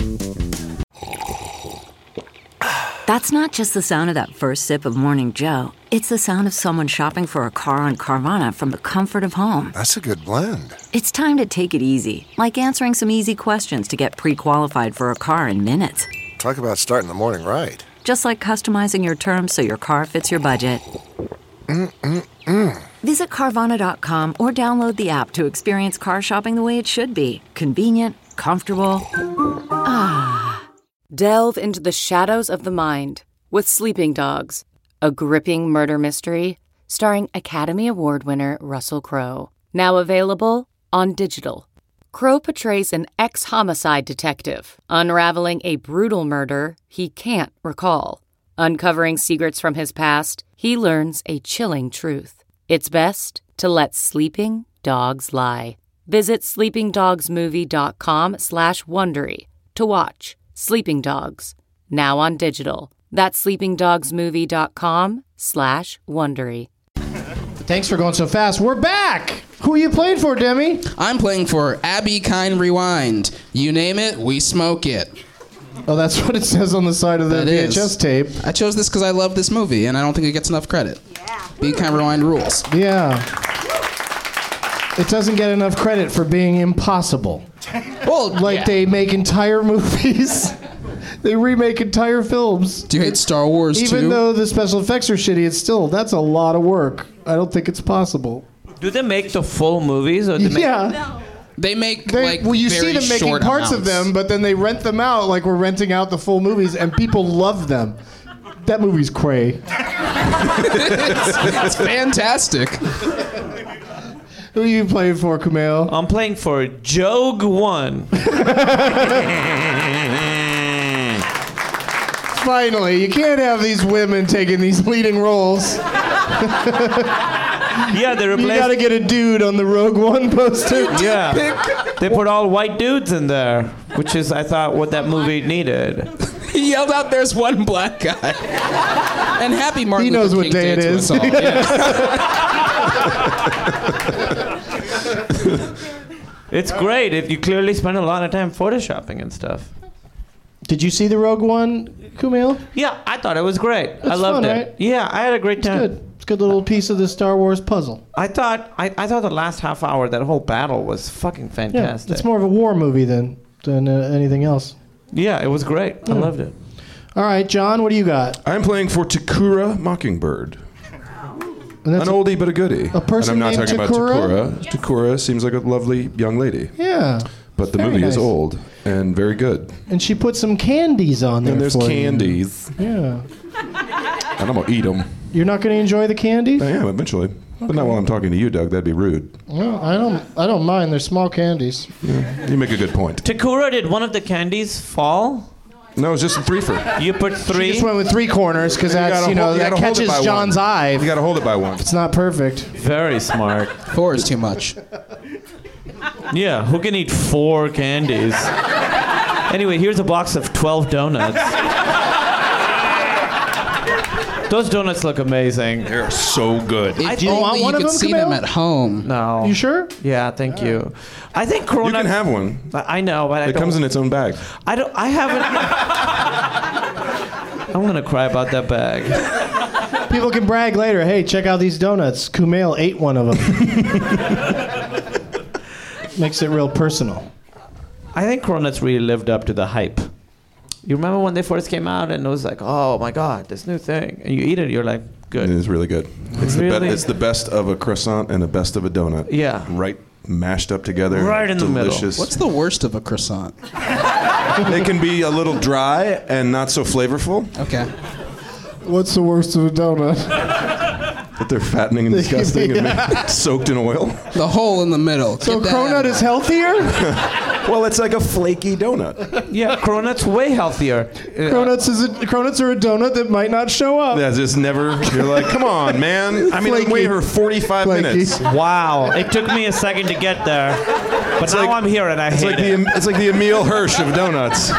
That's not just the sound of that first sip of Morning Joe. It's the sound of someone shopping for a car on Carvana from the comfort of home. That's a good blend. It's time to take it easy, like answering some easy questions to get pre-qualified for a car in minutes. Talk about starting the morning right. Just like customizing your terms so your car fits your budget. Mm-mm-mm. Visit Carvana dot com or download the app to experience car shopping the way it should be. Convenient, comfortable. Ah. Delve into the shadows of the mind with Sleeping Dogs, a gripping murder mystery starring Academy Award winner Russell Crowe. Now available on digital. Crowe portrays an ex-homicide detective unraveling a brutal murder he can't recall. Uncovering secrets from his past, he learns a chilling truth. It's best to let sleeping dogs lie. Visit sleeping dogs movie dot com slash Wondery to watch Sleeping Dogs, now on digital. That's sleeping dogs movie dot com slash Wondery. Thanks for going so fast. We're back. Who are you playing for, Demi? I'm playing for Abby Kind Rewind. You name it, we smoke it. Oh, that's what it says on the side of the That V H S is. tape. I chose this because I love this movie, and I don't think it gets enough credit. Yeah. Be Kind Rewind rules. Yeah. it doesn't get enough credit for being impossible. Well, like yeah. they make entire movies. They remake entire films. Do you hate Star Wars Even too? though the special effects are shitty, it's still, that's a lot of work. I don't think it's possible. Do they make the full movies? Or they make Yeah. No. They make They, like well, you see very them making short parts amounts. of them, but then they rent them out like we're renting out the full movies, and people love them. That movie's cray. it's, it's fantastic. Who are you playing for, Kumail? I'm playing for Jogue One. Finally, you can't have these women taking these leading roles. Yeah, they replaced. You gotta get a dude on the Rogue One poster. Yeah, they put all white dudes in there, which is, I thought, what that movie needed. He yelled out, "There's one black guy." And happy Martin He knows Luther what King day Day it to is. us all. Yeah. It's great if you clearly spend a lot of time photoshopping and stuff. Did you see the Rogue One, Kumail? Yeah, I thought it was great. I That's loved fun, it. right? Yeah, I had a great It's time. good. It's a good little piece of the Star Wars puzzle. I thought I, I thought the last half hour, that whole battle was fucking Yeah, fantastic. it's more of a war movie than than uh, anything else. Yeah, it was great. I Yeah. loved it. All right, John, what do you got? I'm playing for Takura Mockingbird. And An that's a- oldie but a goodie. a person and I'm not named talking Takura? about Takura. Takura seems like a lovely young lady. Yeah. But the Very movie is nice. old and very good. And she put some candies on there. And there's for you. candies. Yeah. And I'm going to eat them. You're not going to enjoy the candies? I am eventually. But not while I'm talking to you, Doug. That'd be rude. Well, I don't. I don't mind. They're small candies. You make a good point. Takura, did one of the candies fall? No, it's just a threefer. You put She three? just went with three corners because You that's gotta you know hold- you that gotta hold it catches by John's one. eye. You got to hold it by one. It's not perfect. Very smart. Four is too much. Yeah, who can eat four candies? Anyway, here's a box of twelve donuts. Those donuts look amazing. They're so good. If you only want you one of could them, see Kumail? them at home. No. You sure? Yeah, thank you. I think Corona. You can have one. I I know, but I It don't. comes in its own bag. I don't. I haven't. I'm gonna cry about that bag. People can brag later. Hey, check out these donuts. Kumail ate one of them. Makes it real personal. I think Coronuts really lived up to the hype. You remember when they first came out and it was like, oh my god, this new thing, and you eat it, you're like, good. It is really good. It's, the, Really? be- it's the best of a croissant and the best of a donut. Yeah. Right mashed up together. Right in the middle. Delicious. What's the worst of a croissant? It can be a little dry and not so flavorful, Okay. What's the worst of a donut? but they're fattening and disgusting and soaked in oil. The hole in the middle. So Get that out cronut of is there. healthier? Well, it's like a flaky donut. Yeah, Cronut's way healthier. Uh, Cronuts is a, cronuts are a donut that might not show up. Yeah, just never. You're like, come on, man. I mean, I'm Flaky. waiting for forty-five Flaky. minutes. Wow, it took me a second to get there, but now like- I'm here and I It's hate like it. the it's like the Emil Hirsch of donuts.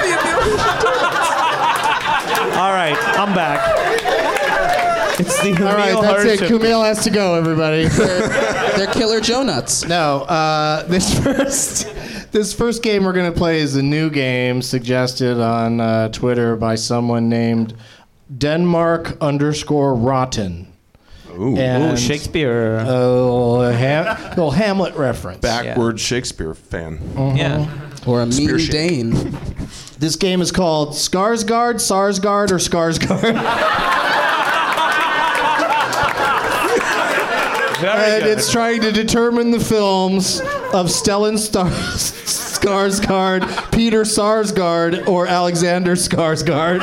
All right, I'm back. It's the All right, Emil that's it. Hirsch of- Kumail has to go, everybody. They're killer Joe nuts. No, uh, this first this first game we're gonna play is a new game suggested on uh, Twitter by someone named Denmark underscore Rotten. Ooh, Ooh, Shakespeare. A little, Ham- little Hamlet reference. backward Shakespeare fan. Yeah. Or a mean Spearship. Dane. This game is called Skarsgård, Sarsgaard, or Skarsgård. Very And good. it's trying to determine the films of Stellan Star- Skarsgård, Peter Sarsgaard, or Alexander Skarsgård.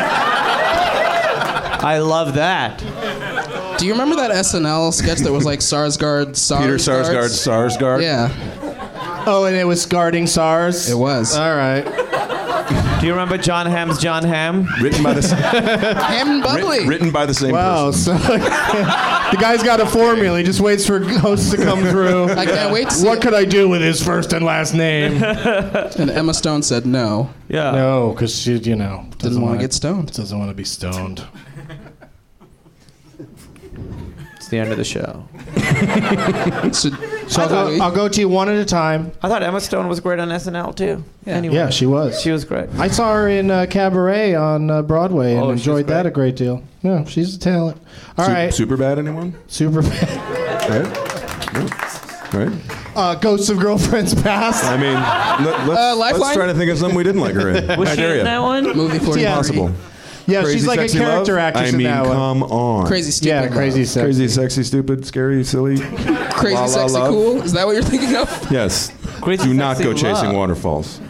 I love that. Do you remember that S N L sketch that was like Sarsgaard, Sarsgaard? Peter Sarsgaard, Sarsgaard. Yeah, Oh, and it was guarding SARS? it was. All right. Do you remember John Hamm's John Hamm? Written by the s- Ham and bubbly. writ- written by the same Wow. person. So the guy's got a formula. He just waits for hosts to come through. I can't wait to see What it. could I do with his first and last name? And Emma Stone said no. Yeah. No, because she, you know, Didn't want wanna- to get stoned. Doesn't want to be stoned. It's the end of the show. So, So I'll go, I'll go to you one at a time. I thought Emma Stone was great on S N L too. Yeah. Anyway, Yeah, she was. she was great. I saw her in uh, Cabaret on uh, Broadway and Oh, she's enjoyed that great. a great deal. Yeah, she's a talent. All Su- right, Super bad, anyone? super. Right? Right? Uh, Ghosts of Girlfriends Past. I mean, let, let's, Uh, let's Lifeline? try to think of something we didn't like her in. Was I she dare in ya. that one? Movie for Yeah. Impossible. Yeah, Crazy, she's like a Sexy character Love? actress I in mean, that one. come on. Crazy stupid. Yeah, crazy Love. sexy. Crazy, sexy, stupid, scary, silly. Crazy La La sexy Love. cool. Is that what you're thinking of? Yes. Crazy, Do not Sexy go chasing Love. waterfalls.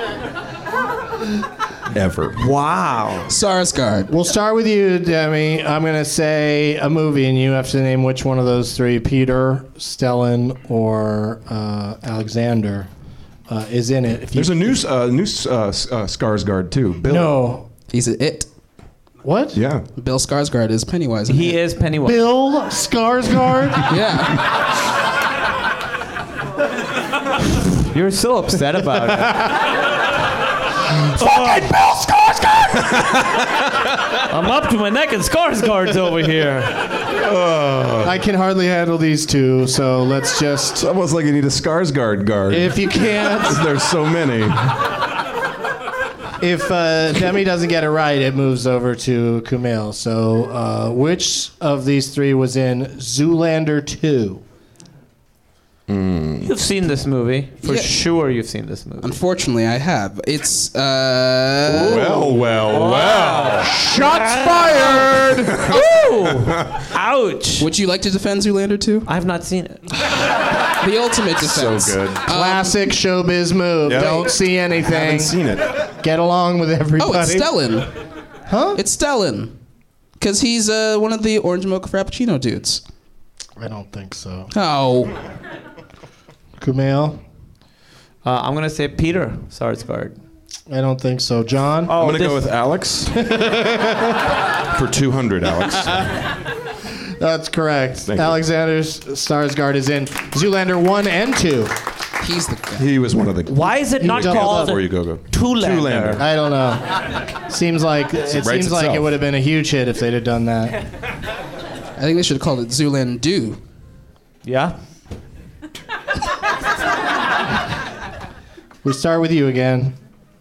Ever. Wow. Sarsgaard. We'll start with you, Demi. I'm going to say a movie, and you have to name which one of those three, Peter, Stellan, or uh, Alexander, uh, is in it. If you, There's a new, uh, new uh, uh, Skarsgård too. Bill. No. He's a it. What? Yeah. Bill Skarsgård is Pennywise. in He it. is Pennywise. Bill Skarsgård? Yeah. You're so upset about it. Fucking Bill Skarsgård! I'm up to my neck in Skarsgårds over here. I can hardly handle these two, so let's just... It's almost like you need a Skarsgård guard. If you can't... There's so many. If uh, Demi doesn't get it right, it moves over to Kumail. So, uh, which of these three was in Zoolander two? Mm. You've seen this movie. For Yeah. sure you've seen this movie. Unfortunately, I have. It's uh. Well, well, well. Shots fired! Ooh! Ouch! Would you like to defend Zoolander two? I have not seen it. The ultimate defense. So good. Classic showbiz move. Yep. Don't see anything. Haven't seen it. Get along with everybody. Oh, it's Stellan. Huh? It's Stellan. Because he's uh, one of the orange mocha frappuccino dudes. I don't think so. Oh. Kumail? Uh, I'm gonna say Peter Sarsgaard. I don't think so. John? Oh, I'm going to this- go with Alex. For two hundred, Alex. That's correct. Thank you. Alexander Skarsgård is in Zoolander one and two. He's the guy. He was one of the. Why is it You not doubled called Before you go, go. Two-lander? Two-lander. I don't know. Seems like it writes seems like it itself. would have been a huge hit if they'd have done that. I think they should have called it Zoolander. Yeah. We start with you again.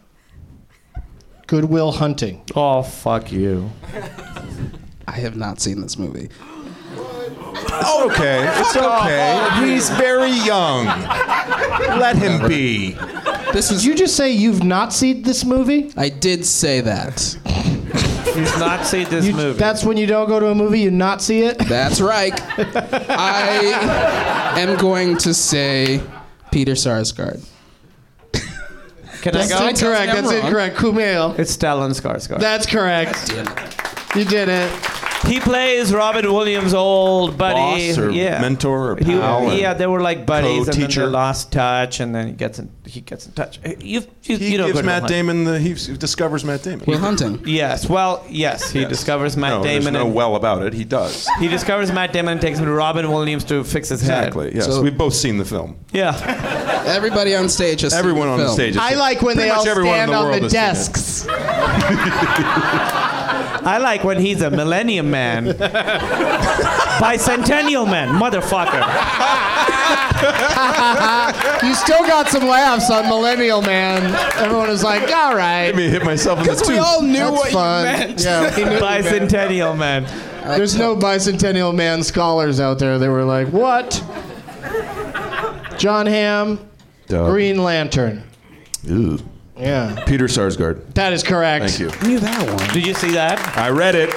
Good Will Hunting. Oh, fuck you. I have not seen this movie. Okay, it's okay. He's very young. Let him be. This Did is. you just say you've not seen this movie? I did say that. He's not seen this You- movie. That's when you don't go to a movie, you not see it? That's right. I am going to say Peter Sarsgaard. Can I That's go? incorrect. I'm That's wrong. incorrect. Kumail. It's Stellan Skarsgård. That's correct. Damn it. You did it. He plays Robin Williams' old buddy. Boss or yeah. mentor or He- pal. and yeah, they were like buddies, and then co-teacher. they lost touch, and then he gets in. He gets in touch. You, you, He you don't gives go to Matt Will Damon the. He discovers Matt Damon. Will Hunting. Hunt. Yes. Well, yes. He Yes. discovers Matt no, Damon. There's no and well about it. He does. he discovers Matt Damon and takes him to Robin Williams to fix his Exactly. head. Yes. So- We've both seen the film. Yeah. Everybody on stage has Everyone seen on the the film. stage. has I seen- like when pretty they all much everyone in stand the on world the has seen it. desks. I like when he's a millennium man. Bicentennial man, motherfucker. You still got some laughs on Millennial Man. Everyone was like, all right. Let me hit myself in the Because we tooth. all knew That's what fun. you meant. Yeah, we knew what you meant. Bicentennial man. There's no Bicentennial Man scholars out there that were like, what? John Hamm, Duh. Green Lantern. Ew. Yeah. Peter Sarsgaard. That is correct. Thank you. I knew that one. Did you see that? I read it.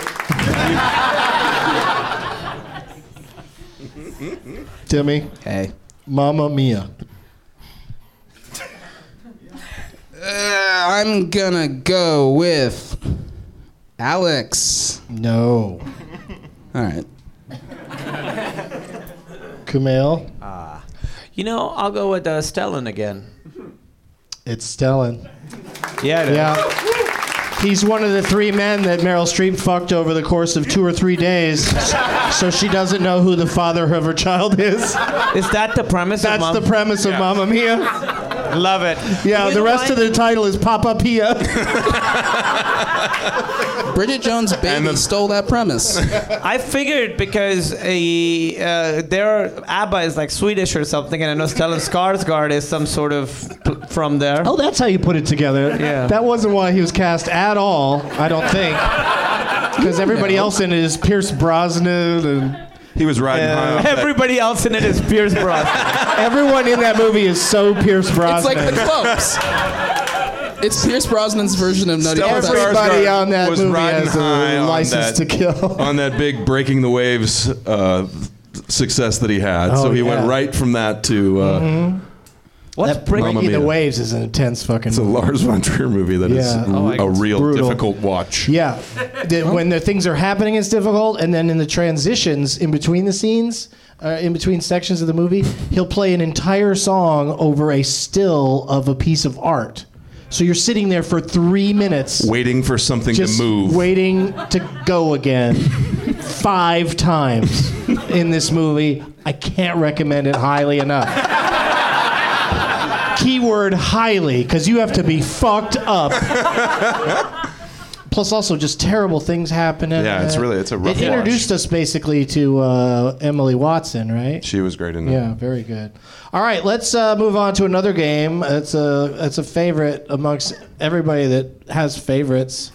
Timmy. Hey. Mamma Mia. Uh, I'm gonna go with Alex. No. All right. Kumail. You know, I'll go with uh, Stellan again. It's Stellan. Yeah. it is. Yeah. He's one of the three men that Meryl Streep fucked over the course of two or three days, so she doesn't know who the father of her child is. Is that the premise That's of Mom? the premise of Yeah. Mamma Mia. Love it. Yeah, You the know rest why? of the title is Papa Pia. Bridget Jones' Baby stole that premise. I figured because a, uh, their ABBA is like Swedish or something, and I know Stellan Skarsgård is some sort of p- from there. Oh, that's how you put it together. Yeah. That wasn't why he was cast at all, I don't think. Because everybody else in it is Pierce Brosnan and He was riding Yeah. high off that- Everybody else in it is Pierce Brosnan. Everyone in that movie is so Pierce Brosnan. It's like the Cloaks. It's Pierce Brosnan's version of Nutty Stellan Professor. Everybody on that was movie riding has a high on license that, to kill. on that big Breaking the Waves uh, success that he had. Oh, so he yeah. went right from that to uh, Mhm. What's That Breaking Breaking the Mia. Waves is an intense fucking it's a movie. Lars von Trier movie that is Yeah. Oh, I- a real brutal. difficult watch. Yeah. The- when the things are happening, it's difficult. And then in the transitions in between the scenes, uh, in between sections of the movie, he'll play an entire song over a still of a piece of art. So you're sitting there for three minutes. Waiting for something just to move. waiting to go again five times in this movie. I can't recommend it highly enough. Keyword highly, because you have to be fucked up. Plus, also just terrible things happening. Yeah, it's really- it's a rough It introduced us basically to uh, Emily Watson, right? She was great in that. Yeah, very good. All right, let's uh, move on to another game. It's a it's a favorite amongst everybody that has favorites.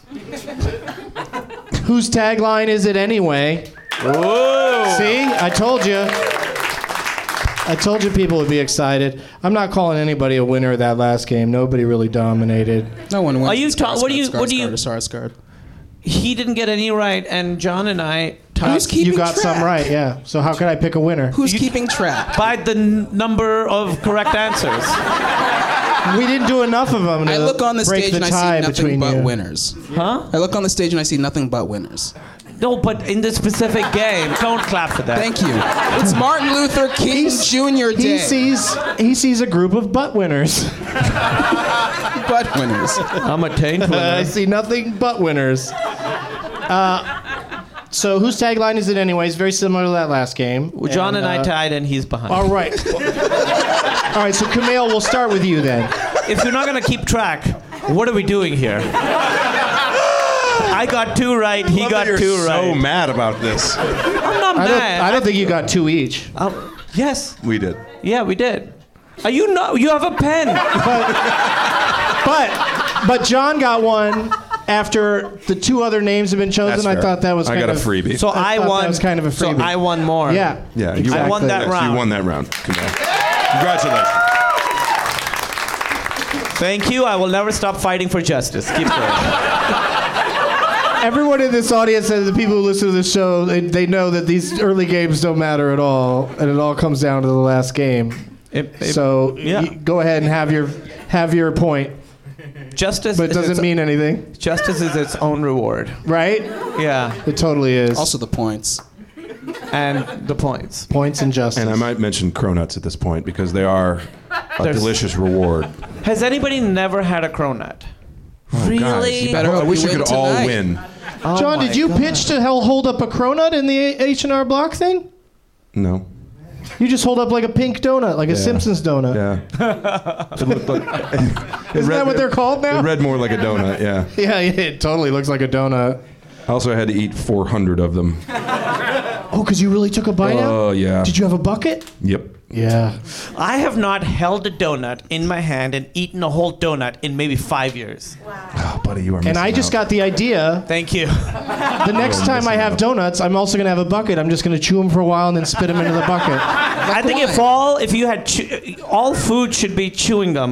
Whose tagline is it anyway? Whoa. See, I told you. I told you people would be excited. I'm not calling anybody a winner of that last game. Nobody really dominated. No one wins. Are you ta- what do you- what do you- Sarsgaard. He didn't get any right, and John and I. Tied, Who's keeping You got track? some right, yeah. So how could I pick a winner? Who's keeping track? by the n- number of correct answers. We didn't do enough of them to I look on the break stage the and I tie see nothing between but you. winners. Huh? I look on the stage and I see nothing but winners. No, but in this specific game, don't clap for that. Thank you. It's Martin Luther King Junior Day. He sees he sees a group of butt winners. Butt winners. I'm a taint winner. I see nothing but winners. Uh, so whose tagline is it anyways? Very similar to that last game. Well, John and, uh, I tied, and he's behind. All right. All right. So Kumail, we'll start with you then. If you're not going to keep track, what are we doing here? I got two right. He Love got that two you're right. so mad about this. I'm not I don't, mad. I don't think you got two each. Um, yes. We did. Yeah, we did. Are you not? You have a pen. But but John got one after the two other names have been chosen. That's I fair. thought that was I kind got a of freebie. So I, I thought won. that was kind of a So freebie. I won more. Yeah. Yeah, you Exactly. I won that yes, round. You won that round. Kumail. Congratulations. Thank you. I will never stop fighting for justice. Keep going. Everyone in this audience and the people who listen to this show, they, they know that these early games don't matter at all, and it all comes down to the last game. It- it- So yeah. y- go ahead and have your have your point, Justice. but it is doesn't its- mean anything, Justice is its own reward. right? Yeah. It totally is. Also the points. And the points. Points and justice. And I might mention cronuts at this point because they are a There's- delicious reward. Has anybody never had a cronut? Really? You better I hope wish you we win could all tonight. win. Oh John, my did you God. pitch to hell hold up a cronut in the H and R Block thing? No. You just hold up like a pink donut, like a Yeah. Simpsons donut. Yeah. It looked like- it Isn't read- that what they're called now? It read more like a donut, yeah. Yeah, it totally looks like a donut. I also had to eat four hundred of them. Oh, because you really took a bite out? Oh, yeah. Did you have a bucket? Yep. Yeah. I have not held a donut in my hand and eaten a whole donut in maybe five years. Oh, buddy, you are And I just got the idea. Thank you. The next time I have donuts, I'm also gonna have a bucket. I'm just gonna chew them for a while and then spit them into the bucket. I think if all, if you had, chew, all food should be chewing gum.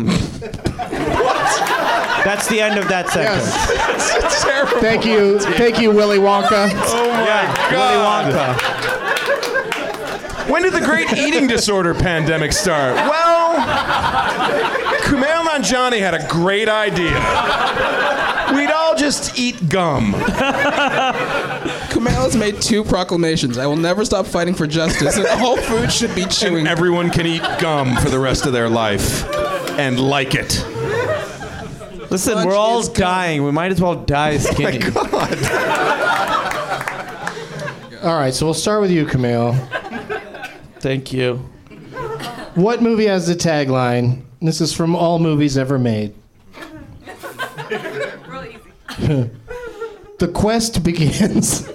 That's the end of that sentence. It's terrible. Thank you, thank you, Willy Wonka. Oh my Yeah, God. Willy Wonka. When did the great eating disorder pandemic start? Well, Kumail Nanjiani had a great idea. We'd all just eat gum. Kumail has made two proclamations. I will never stop fighting for justice, and all food should be chewing. And everyone can eat gum for the rest of their life and like it. Listen, Lunch we're all is gum. dying. We might as well die skinny. All right, so we'll start with you, Kumail. Thank you. What movie has the tagline? This is from all movies ever made. The quest begins.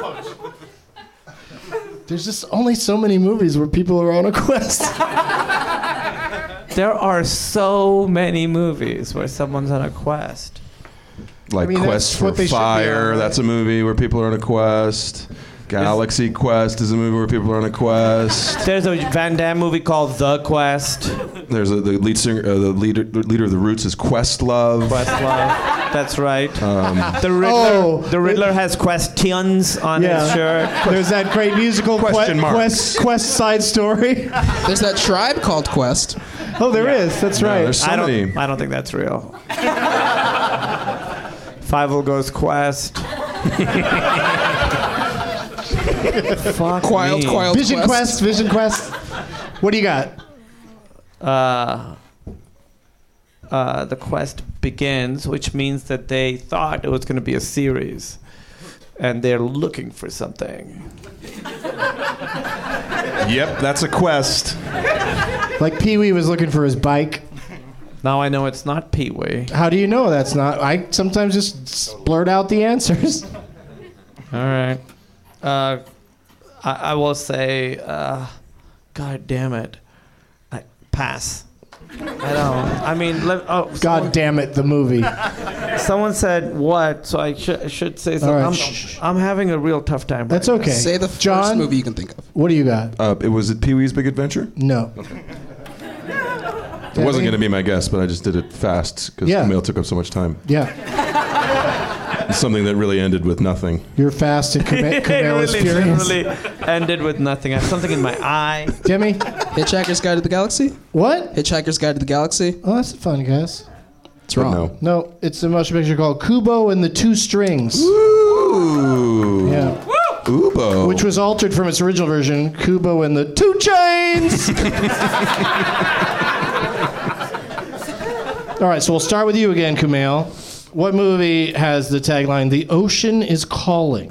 There's just only so many movies where people are on a quest. There are so many movies where someone's on a quest. Like I mean, Quest that's for what they should be Fire. on, right? That's a movie where people are on a quest. Galaxy Quest is a movie where people are on a quest. There's a Van Damme movie called The Quest. There's a, the lead singer, uh, the leader, the leader of the Roots is Questlove. Questlove. That's right. Um, the Riddler. Oh. The Riddler has questions on Yeah. his shirt. There's that great musical Question que- marks. Quest Quest Side Story. There's that tribe called Quest. Oh, there is. That's No, right. there's so I don't. many. I don't think that's real. Five Goes Quest. Fuck Quild, me. Quild Vision Quest. Quest. Vision Quest. What do you got? Uh, uh, the quest begins, which means that they thought it was going to be a series, and they're looking for something. Yep, that's a quest. Like Pee Wee was looking for his bike. Now I know it's not Pee Wee. How do you know that's not? I sometimes just blurt out the answers. All right. Uh, I, I will say, uh, God damn it. I pass. I don't. I mean, let, oh, God someone, damn it, the movie. someone said what, so I sh- should say something. right, I'm, shh. I'm having a real tough time. That's right okay. Say the first John, movie you can think of. What do you got? Uh, it was it Pee Wee's Big Adventure? No. It wasn't going to be my guess, but I just did it fast because Yeah. Camille took up so much time. Yeah. It's something that really ended with nothing. You're fast and Cam- It Camille is really, furious. literally ended with nothing. I have something in my eye. Demi? Hitchhiker's Guide to the Galaxy? What? Hitchhiker's Guide to the Galaxy? Oh, that's a fun guess. It's But wrong. no. No, it's a motion picture called Kubo and the Two Strings. Ooh. Yeah. Ubo. Which was altered from its original version, Kubo and the Two Chains. All right, so we'll start with you again, Kumail. What movie has the tagline, "The Ocean is Calling"?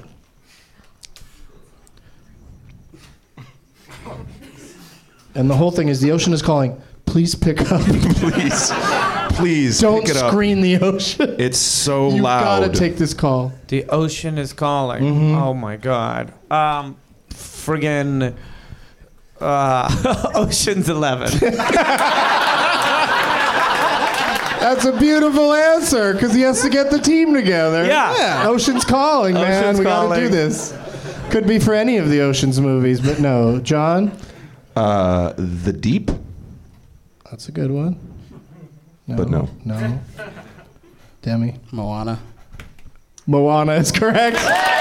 And the whole thing is, the ocean is calling. Please pick up. Please. Please Don't pick it up. screen the ocean. It's so You've loud. got to take this call. The ocean is calling. Mm-hmm. Oh my God. Um, friggin' uh, Ocean's Eleven. That's a beautiful answer, because he has to get the team together. Yeah. Yeah. Ocean's calling, man. Ocean's we got to Calling. do this. Could be for any of the Ocean's movies, but no. John? Uh, the Deep, That's a good one. No, but no. No. Demi? Moana. Moana is correct.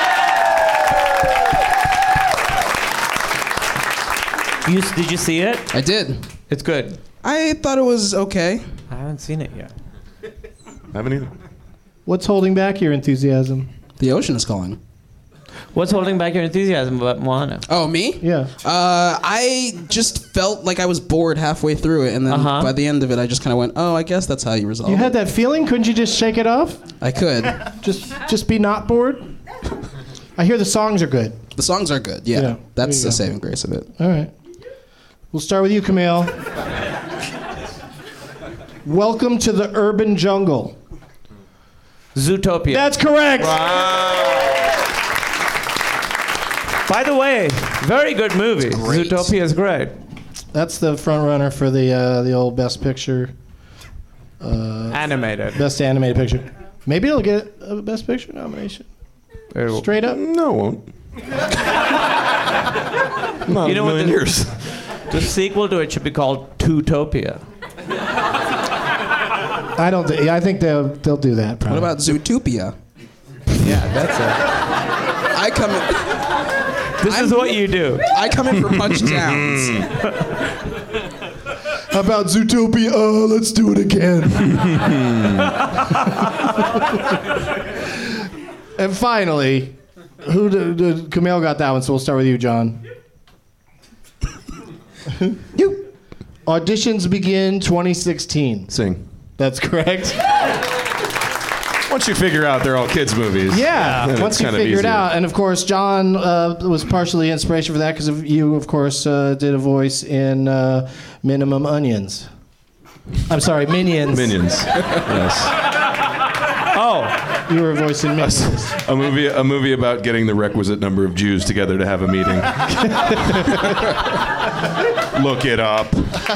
You, did you see it? I did. It's good. I thought it was okay. I haven't seen it yet. I haven't either. What's holding back your enthusiasm? The ocean is calling. What's holding back your enthusiasm about Moana? Oh, me? Yeah. Uh, I just felt like I was bored halfway through it, and then Uh-huh. by the end of it, I just kind of went, "Oh, I guess that's how you resolve You it." had that feeling? Couldn't you just shake it off? I could. Just just be not bored? I hear the songs are good. The songs are good. Yeah, Yeah, that's there you the go. saving grace of it. All right. We'll start with you, Camille. Welcome to the urban jungle. Zootopia. That's correct. By the way, very good movie. Zootopia is great. That's the front runner for the uh, the old Best Picture. Uh, Animated. Best Animated Picture. Maybe it'll get a Best Picture nomination. It'll- Straight up. No, it won't. Not You know a what million the- years. The sequel to it should be called Tootopia. I don't. Th- I think they'll they'll do that. Probably. What about Zootopia? Yeah, that's it. I come in. This I'm- is what you do. I come in for punch downs. How about Zootopia? Oh, let's do it again. And finally, who did, did Camille got that one? So we'll start with you, John. You. Auditions begin twenty sixteen. Sing. That's correct. Once you figure out they're all kids' movies. Yeah, then once it's you kind of figure it easier. out. And of course, John uh, was partially inspiration for that because of you, of course, uh, did a voice in uh, Minimum Onions. I'm sorry, Minions. Minions. Yes. Oh, you were a voice in Minions. A movie, a movie about getting the requisite number of Jews together to have a meeting. Look it up.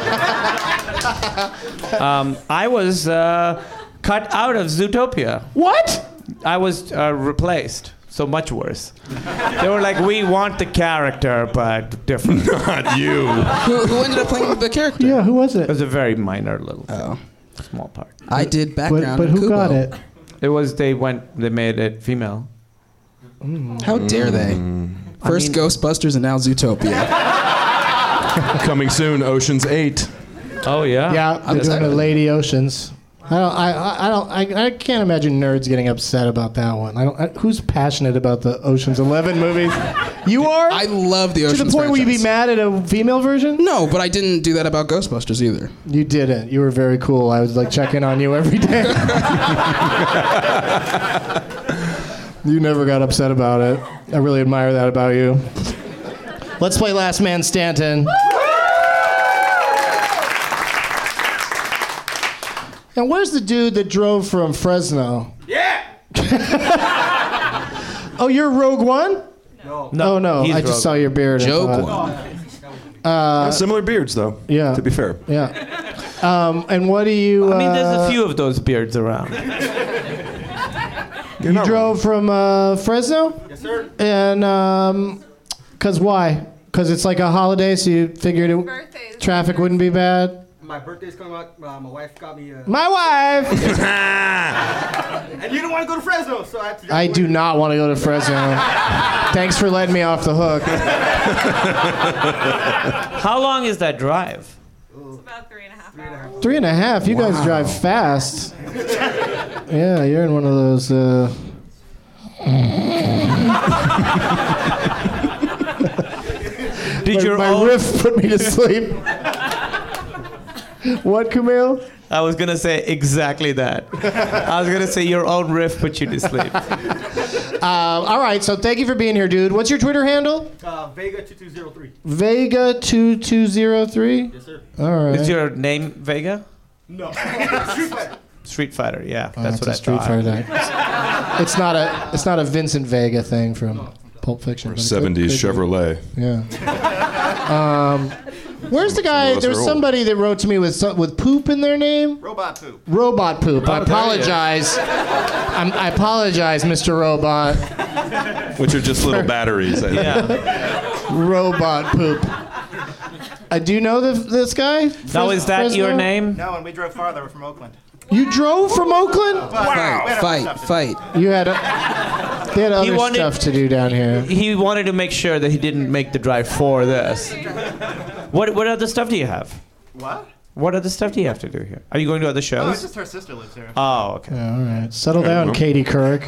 um, I was uh, cut out of Zootopia. What? I was uh, replaced. So much worse. They were like, we want the character, but different. Not you. who, who ended up playing the character? Yeah, who was it? It was a very minor little Oh. small part. I did background. But, but in who Kubo. got it? It was, they went, they made it female. How dare they? First I mean- Ghostbusters and now Zootopia. Coming soon, Ocean's Eight. Oh, yeah? Yeah, they're doing a Lady Oceans. I don't. I. I I don't. I, I can't imagine nerds getting upset about that one. I don't. I, who's passionate about the Ocean's Eleven movies? You are. I love the Ocean's to the point where you'd be mad at a female version. No, but I didn't do that about Ghostbusters either. You didn't. You were very cool. I was like checking on you every day. You never got upset about it. I really admire that about you. Let's play Last Man Stanton. And where's the dude that drove from Fresno? Yeah. Oh, you're Rogue One? No. Oh no, he's I just Rogue saw your beard. I Joke thought. One. Uh, Similar beards, though. Yeah. To be fair. Yeah. Um, and what do you? I mean, there's uh, a few of those beards around. You drove from uh, Fresno? Yes, sir. And um, cause why? Cause it's like a holiday, so you figured it, traffic wouldn't be bad. My birthday's coming up. Uh, my wife got me. Uh, My wife. and you don't want to go to Fresno, so I. Had to I do not want to go to Fresno. Thanks for letting me off the hook. How long is that drive? It's about three and a half hours. Three and a half. You guys Wow. drive fast. Yeah, you're in one of those. Uh... Did my, your my own- riff put me to sleep? What, Kumail? I was gonna say exactly that. I was gonna say your own riff put you to sleep. Uh, all right, so thank you for being here, dude. What's your Twitter handle? Uh, Vega two two zero three. Vega two two zero three? Yes, sir. All right. Is your name Vega? No. Street Fighter. Street Fighter, yeah. Oh, That's it's what a I Street thought. Fighter thing. It's not a it's not a Vincent Vega thing from Pulp Fiction. Or but it could- seventies could be. Chevrolet. Yeah. Um, where's the guy? those There was are old. somebody that wrote to me with some, with poop in their name. Robot poop. Robot poop. I Oh, there he is. apologize. I'm, I apologize, Mister Robot. Which are just little batteries. I think. Yeah. Robot poop. Uh, do you know the, this guy? Now, is that your Fresno? name? No, and we drove farther. We're from Oakland. You drove from Oakland? Fight, fight, fight. You had a, they had other wanted- stuff to do down here. He wanted to make sure that he didn't make the drive for this. What what other stuff do you have? What? What other stuff do you have to do here? Are you going to other Oh, it's shows? just her sister lives here. Oh, okay. Yeah, all right. Settle Okay, down, well. Katie Couric.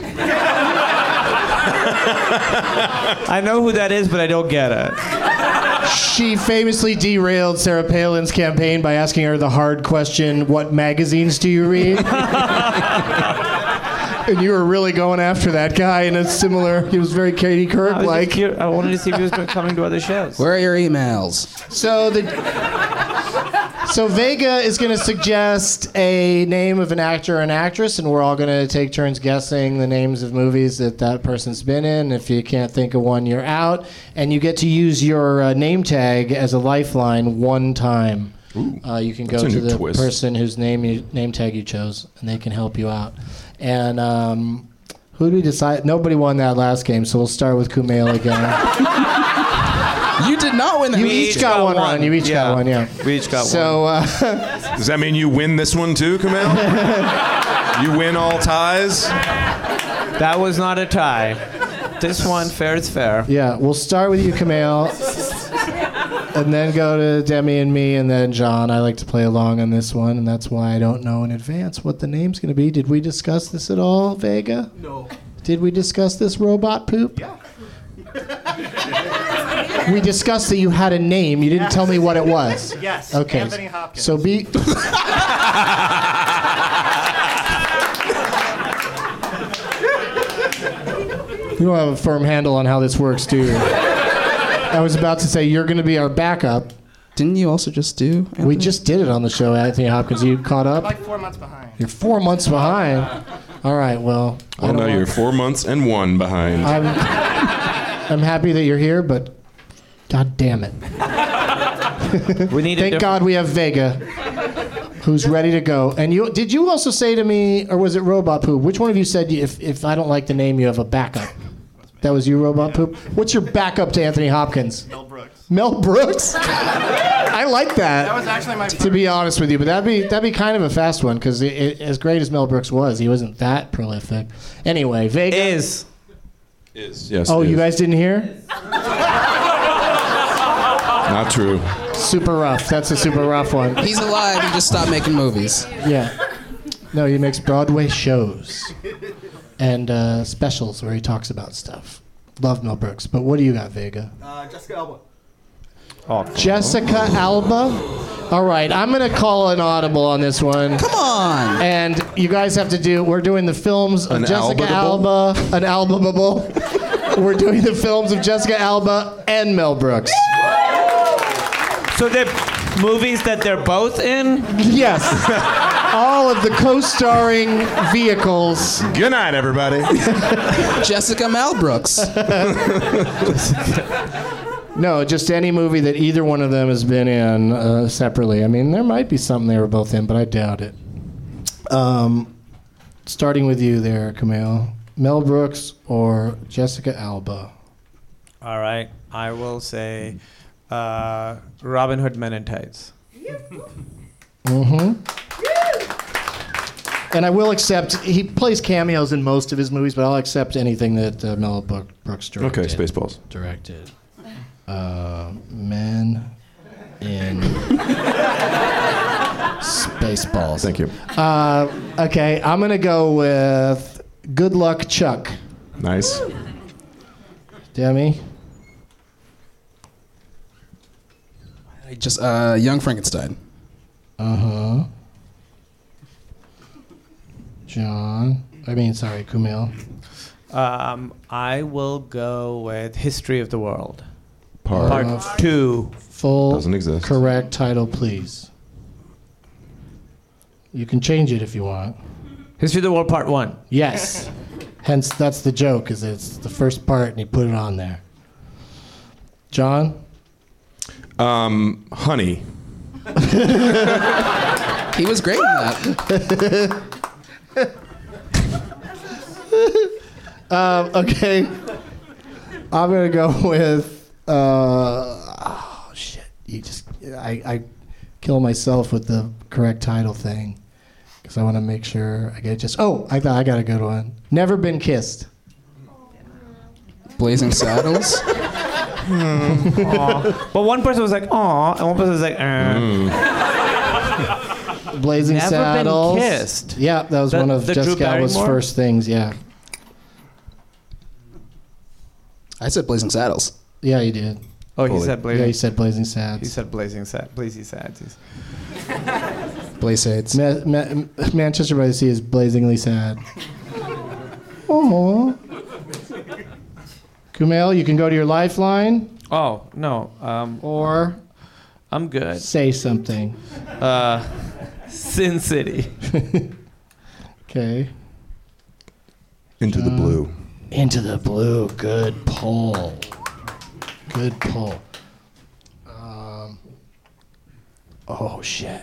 I know who that is, but I don't get it. She famously derailed Sarah Palin's campaign by asking her the hard question, what magazines do you read? And you were really going after that guy in a similar, he was very Katie I, was Couric just like. cur- I wanted to see if he was coming to other shows. Where are your emails? So the So Vega is going to suggest a name of an actor or an actress, and we're all going to take turns guessing the names of movies that that person's been in. If you can't think of one, you're out, and you get to use your uh, name tag as a lifeline one time. Uh, you can go that's a to new the twist. person whose name you, name tag you chose, and they can help you out. And um, who did we decide? Nobody won that last game, so we'll start with Kumail again. You did not win that. You We each got, one run. You each got one, yeah. We each got so, one. Uh, Does that mean you win this one too, Kumail? You win all ties? That was not a tie. This one, fair is fair. yeah, we'll start with you, Kumail, and then go to Demi and me, and then John. I like to play along on this one, and that's why I don't know in advance what the name's going to be. Did we discuss this at all, Vega? No. Did we discuss this robot poop? Yeah. We discussed that you had a name. You didn't Yes. tell me what it was. Yes. Okay. Anthony Hopkins. So be. You don't have a firm handle on how this works, do you? I was about to say you're going to be our backup. Didn't you also just do? Anthony? We just did it on the show, Anthony Hopkins. You caught I'm up? like four months behind. You're four months behind. All right. Well. I Well, don't now want- you're four months and one behind. I'm. I'm happy that you're here, but. God damn it. We need a Thank diff- God we have Vega, who's ready to go. And you did you also say to me, or was it Robot Poop? Which one of you said if if I don't like the name, you have a backup? That was you, Robot Poop? What's your backup to Anthony Hopkins? Mel Brooks. Mel Brooks? I like that. That was actually my To be honest with you, but that'd be that'd be kind of a fast one because as great as Mel Brooks was, he wasn't that prolific. Anyway, Vega is is yes. Oh, is. you guys didn't hear? Not true. Super rough. That's a super rough one. He's alive. He just stopped making movies. Yeah. No, he makes Broadway shows and uh, specials where he talks about stuff. Love Mel Brooks. But what do you got, Vega? Uh, Jessica Alba. Oh, Jessica Alba? All right, I'm going to call an audible on this one. Come on. And you guys have to do, we're doing the films of An Jessica albumable? Alba, an albumable. We're doing the films of Jessica Alba and Mel Brooks. So they're movies that they're both in? Yes. All of the co-starring vehicles. Good night, everybody. Jessica Mel Brooks. No, just any movie that either one of them has been in uh, separately. I mean, there might be something they were both in, but I doubt it. Um, starting with you there, Camille. Mel Brooks or Jessica Alba? All right, I will say uh, Robin Hood Men in Tights. Mm-hmm. And I will accept, he plays cameos in most of his movies, but I'll accept anything that uh, Mel Brooks directed. Okay, Spaceballs. Directed. Uh, men in Spaceballs. Thank you. Uh, okay, I'm going to go with Good Luck Chuck. Nice. Demi? I just uh, Young Frankenstein. Uh-huh. John? I mean, sorry, Kumail. Um, I will go with History of the World. Part, Part two. Full Doesn't exist. correct title, please. You can change it if you want. History of the World Part one. Yes. Hence, that's the joke, is it's the first part and you put it on there. John? Um, Honey. He was great in that. um, okay. I'm going to go with... Uh, oh, shit. You just... I, I kill myself with the correct title thing. Because I want to make sure I get just... Oh, I thought I got a good one. Never Been Kissed. Blazing Saddles. Aw. But one person was like, aw, and one person was like, uh. Mm. Blazing Never Saddles. Been Kissed. Yeah, that was The- one of the Drew Jessica Alba's Barrymore? first things, yeah. I said Blazing Saddles. Yeah, you did. Oh, he Fully. said Blazing. Yeah, you said Blazing Sads. He said Blazing Sad. Blazing Sads. He's- Blazades. Ma- Ma- Manchester by the Sea is blazingly sad. Oh. Kumail, you can go to your lifeline Oh, no. Um, or I'm good. say something. Uh, Sin City. Okay. Into the blue. Into the blue. Good pull. Good pull. Um, oh, shit.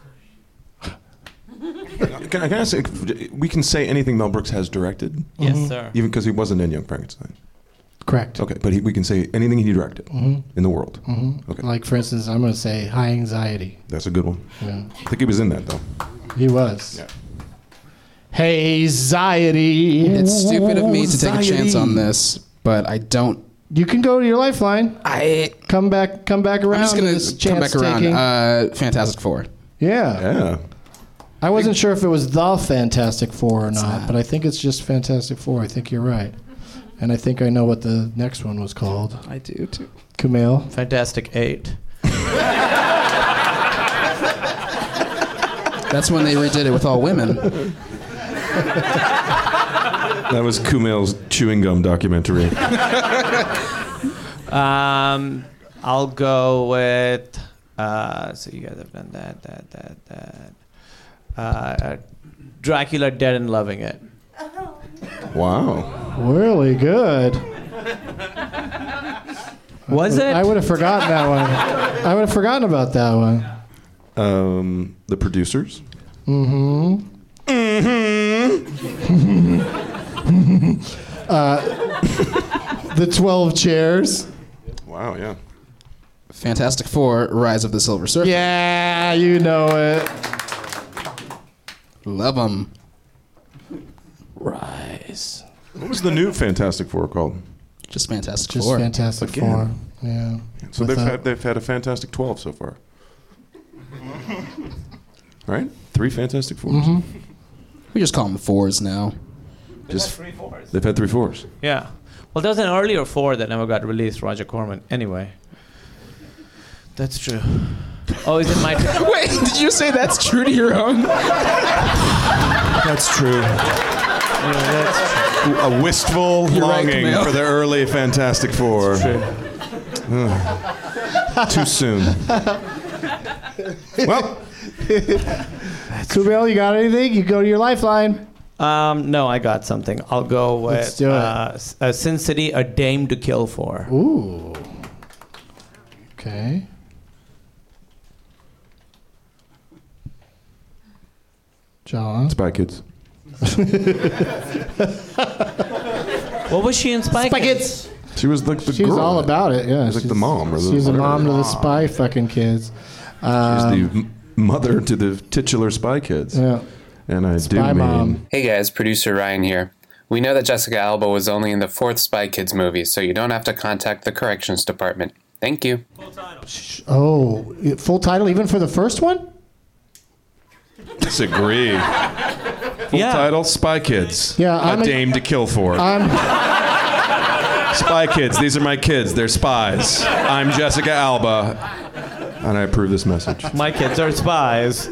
Can I, can I say, we can say anything Mel Brooks has directed? Yes, Mhm. sir. Even because he wasn't in Young Frankenstein. Correct. Okay, but he, we can say anything he directed Mhm. in the world. Mhm. Okay. Like, for instance, I'm going to say High Anxiety. That's a good one. Yeah. I think he was in that, though. He was. Yeah. Hey, anxiety. It's stupid of me to take a chance Anxiety. on this, but I don't. You can go to your lifeline. I come back. Come back around. I'm just to gonna this come back chance around. taking. Uh, Fantastic Four. yeah. Yeah. I wasn't sure if it was the Fantastic Four or not, but I think it's just Fantastic Four. I think you're right, and I think I know what the next one was called. I do too. Kumail. Fantastic Eight. That's when they redid it with all women. That was Kumail's chewing gum documentary. Um, I'll go with. Uh, so you guys have done that, that, that, that. Uh, Dracula Dead and Loving It. Wow. Really good. Was it? I would have forgotten that one. I would have forgotten about that one. Um, the producers. Mm-hmm. Mm-hmm. uh, The twelve chairs. Wow, yeah. Fantastic Four, Rise of the Silver Surfer. Yeah, you know it. Love them. Rise. What was the new Fantastic Four called? Just Fantastic Just Four. Fantastic Again. Four. Yeah. So With they've a- had they've had a Fantastic twelve so far. Right? Three Fantastic Fours. Mm-hmm. We just call them fours now. Just three fours. They've had three fours. Yeah. Well, there was an earlier four that never got released, Roger Corman. Anyway. That's true. Oh, is it my turn? Wait, did you say that's true to your own? That's true. A wistful You're right, longing Camille. for the early Fantastic Four. Ugh. Too soon. Well, Kumail, you got anything? You go to your lifeline. Um, no, I got something. I'll go with Let's do it. Uh, S- uh, Sin City, A Dame to Kill For. Ooh. Okay. John. Spy Kids. What was she in Spy, Spy Kids? Kids. She was like the She's girl. all about it, yeah. She's like the mom. Or the She's a whatever. mom to the spy fucking kids. She's Um, the m- mother to the titular Spy Kids. Yeah. And I do Spy mean... mom. Hey guys, producer Ryan here. We know that Jessica Alba was only in the fourth Spy Kids movie, so you don't have to contact the corrections department. Thank you. Oh, full title even for the first one? Disagree. Full Yeah. title, Spy Kids. Yeah, A I'm a- Dame to Kill For. I'm Spy Kids. These are my kids. They're spies. I'm Jessica Alba. And I approve this message. My kids are spies.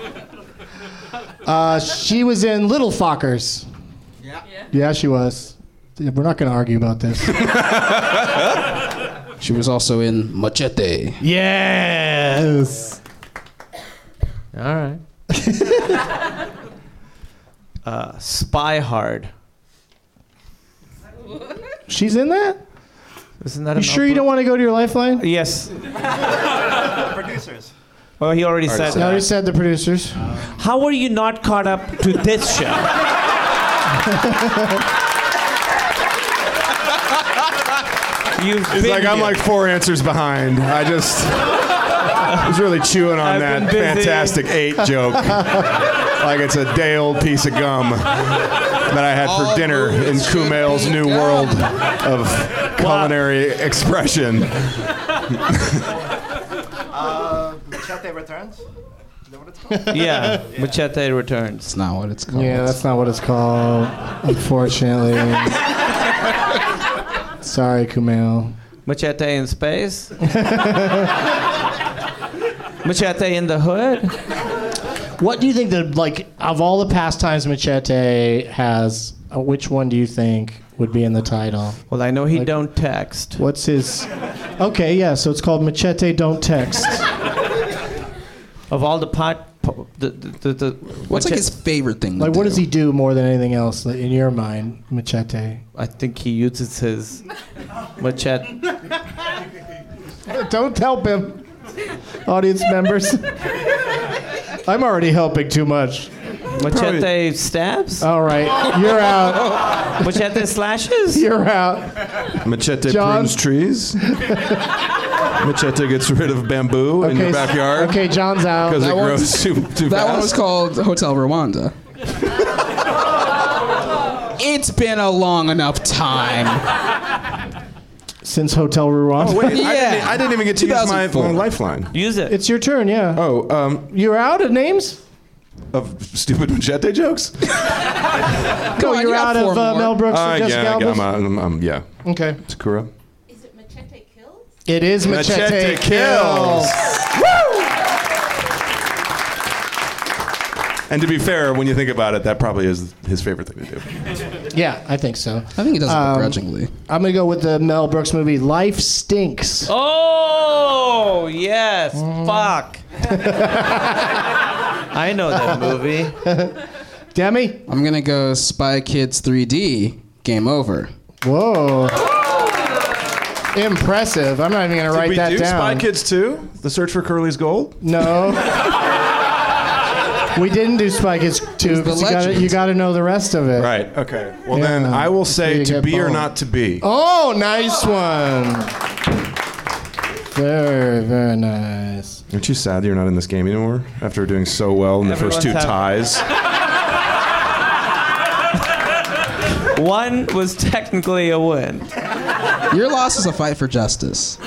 uh, she was in Little Fockers. Yeah. Yeah, she was. Yeah, we're not going to argue about this. She was also in Machete. Yes. All right. uh, Spy Hard. She's in that? Isn't that You a sure you don't want to go to your lifeline? Yes. Producers. Well, he already said I that. already said the producers. How are you not caught up to this show? You've It's been like I'm here. like four answers behind. I just was really chewing on I've that been busy. Fantastic Eight joke. Like it's a day old piece of gum that I had for dinner in Kumail's new world of culinary expression. Uh, Machete Returns. Is that what it's called? Yeah, Machete Returns. That's not what it's called. Yeah, that's not what it's called, unfortunately. Sorry, Kumail. Machete in space. Machete in the hood. What do you think that, like, of all the pastimes Machete has, uh, which one do you think would be in the title? Well, I know he Like- don't text. What's his... Okay, yeah, so it's called Machete Don't Text. Of all the pot, po- the the the. the What's like Mache- his favorite thing? Like, to what do? does he do more than anything else, like, in your mind, Machete? I think he uses his machete. Don't help him, audience members. I'm already helping too much. Machete stabs. All right, you're out. Machete slashes. You're out. Machete John? prunes trees. Machete gets rid of bamboo in your Okay, backyard Okay, John's out. because it That grows one's- too, too That fast. one was called Hotel Rwanda. It's been a long enough time. Since Hotel Rwanda. Oh, wait, I, Yeah. didn't, I didn't even get to use my, two thousand four. my lifeline. Use it. It's your turn, yeah. Oh, um, You're out of names? of stupid Machete jokes? No, Come on, you're you got out four of uh, more. Mel Brooks Uh, and Jessica yeah, Alba's? yeah, I'm, I'm, yeah. Okay. Sakura. It is Machete, Machete Kills. And to be fair, when you think about it, that probably is his favorite thing to do. Yeah, I think so. I think he does it Um, begrudgingly. I'm going to go with the Mel Brooks movie, Life Stinks. Oh yes, fuck. I know that movie. Demi? I'm gonna go Spy Kids three D. Game over. Whoa. Impressive. I'm not even going to Did write we that do down. Spy Kids two? The Search for Curly's Gold? No. We didn't do Spy Kids two because you gotta, you gotta know the rest of it. Right. Okay. Well, Yeah. then I will Before say you to get be or boned. not to be. Oh, nice one. Very, very nice. Aren't you sad you're not in this game anymore after doing so well in the first two Everyone's ties? One was technically a win. Your loss is a fight for justice.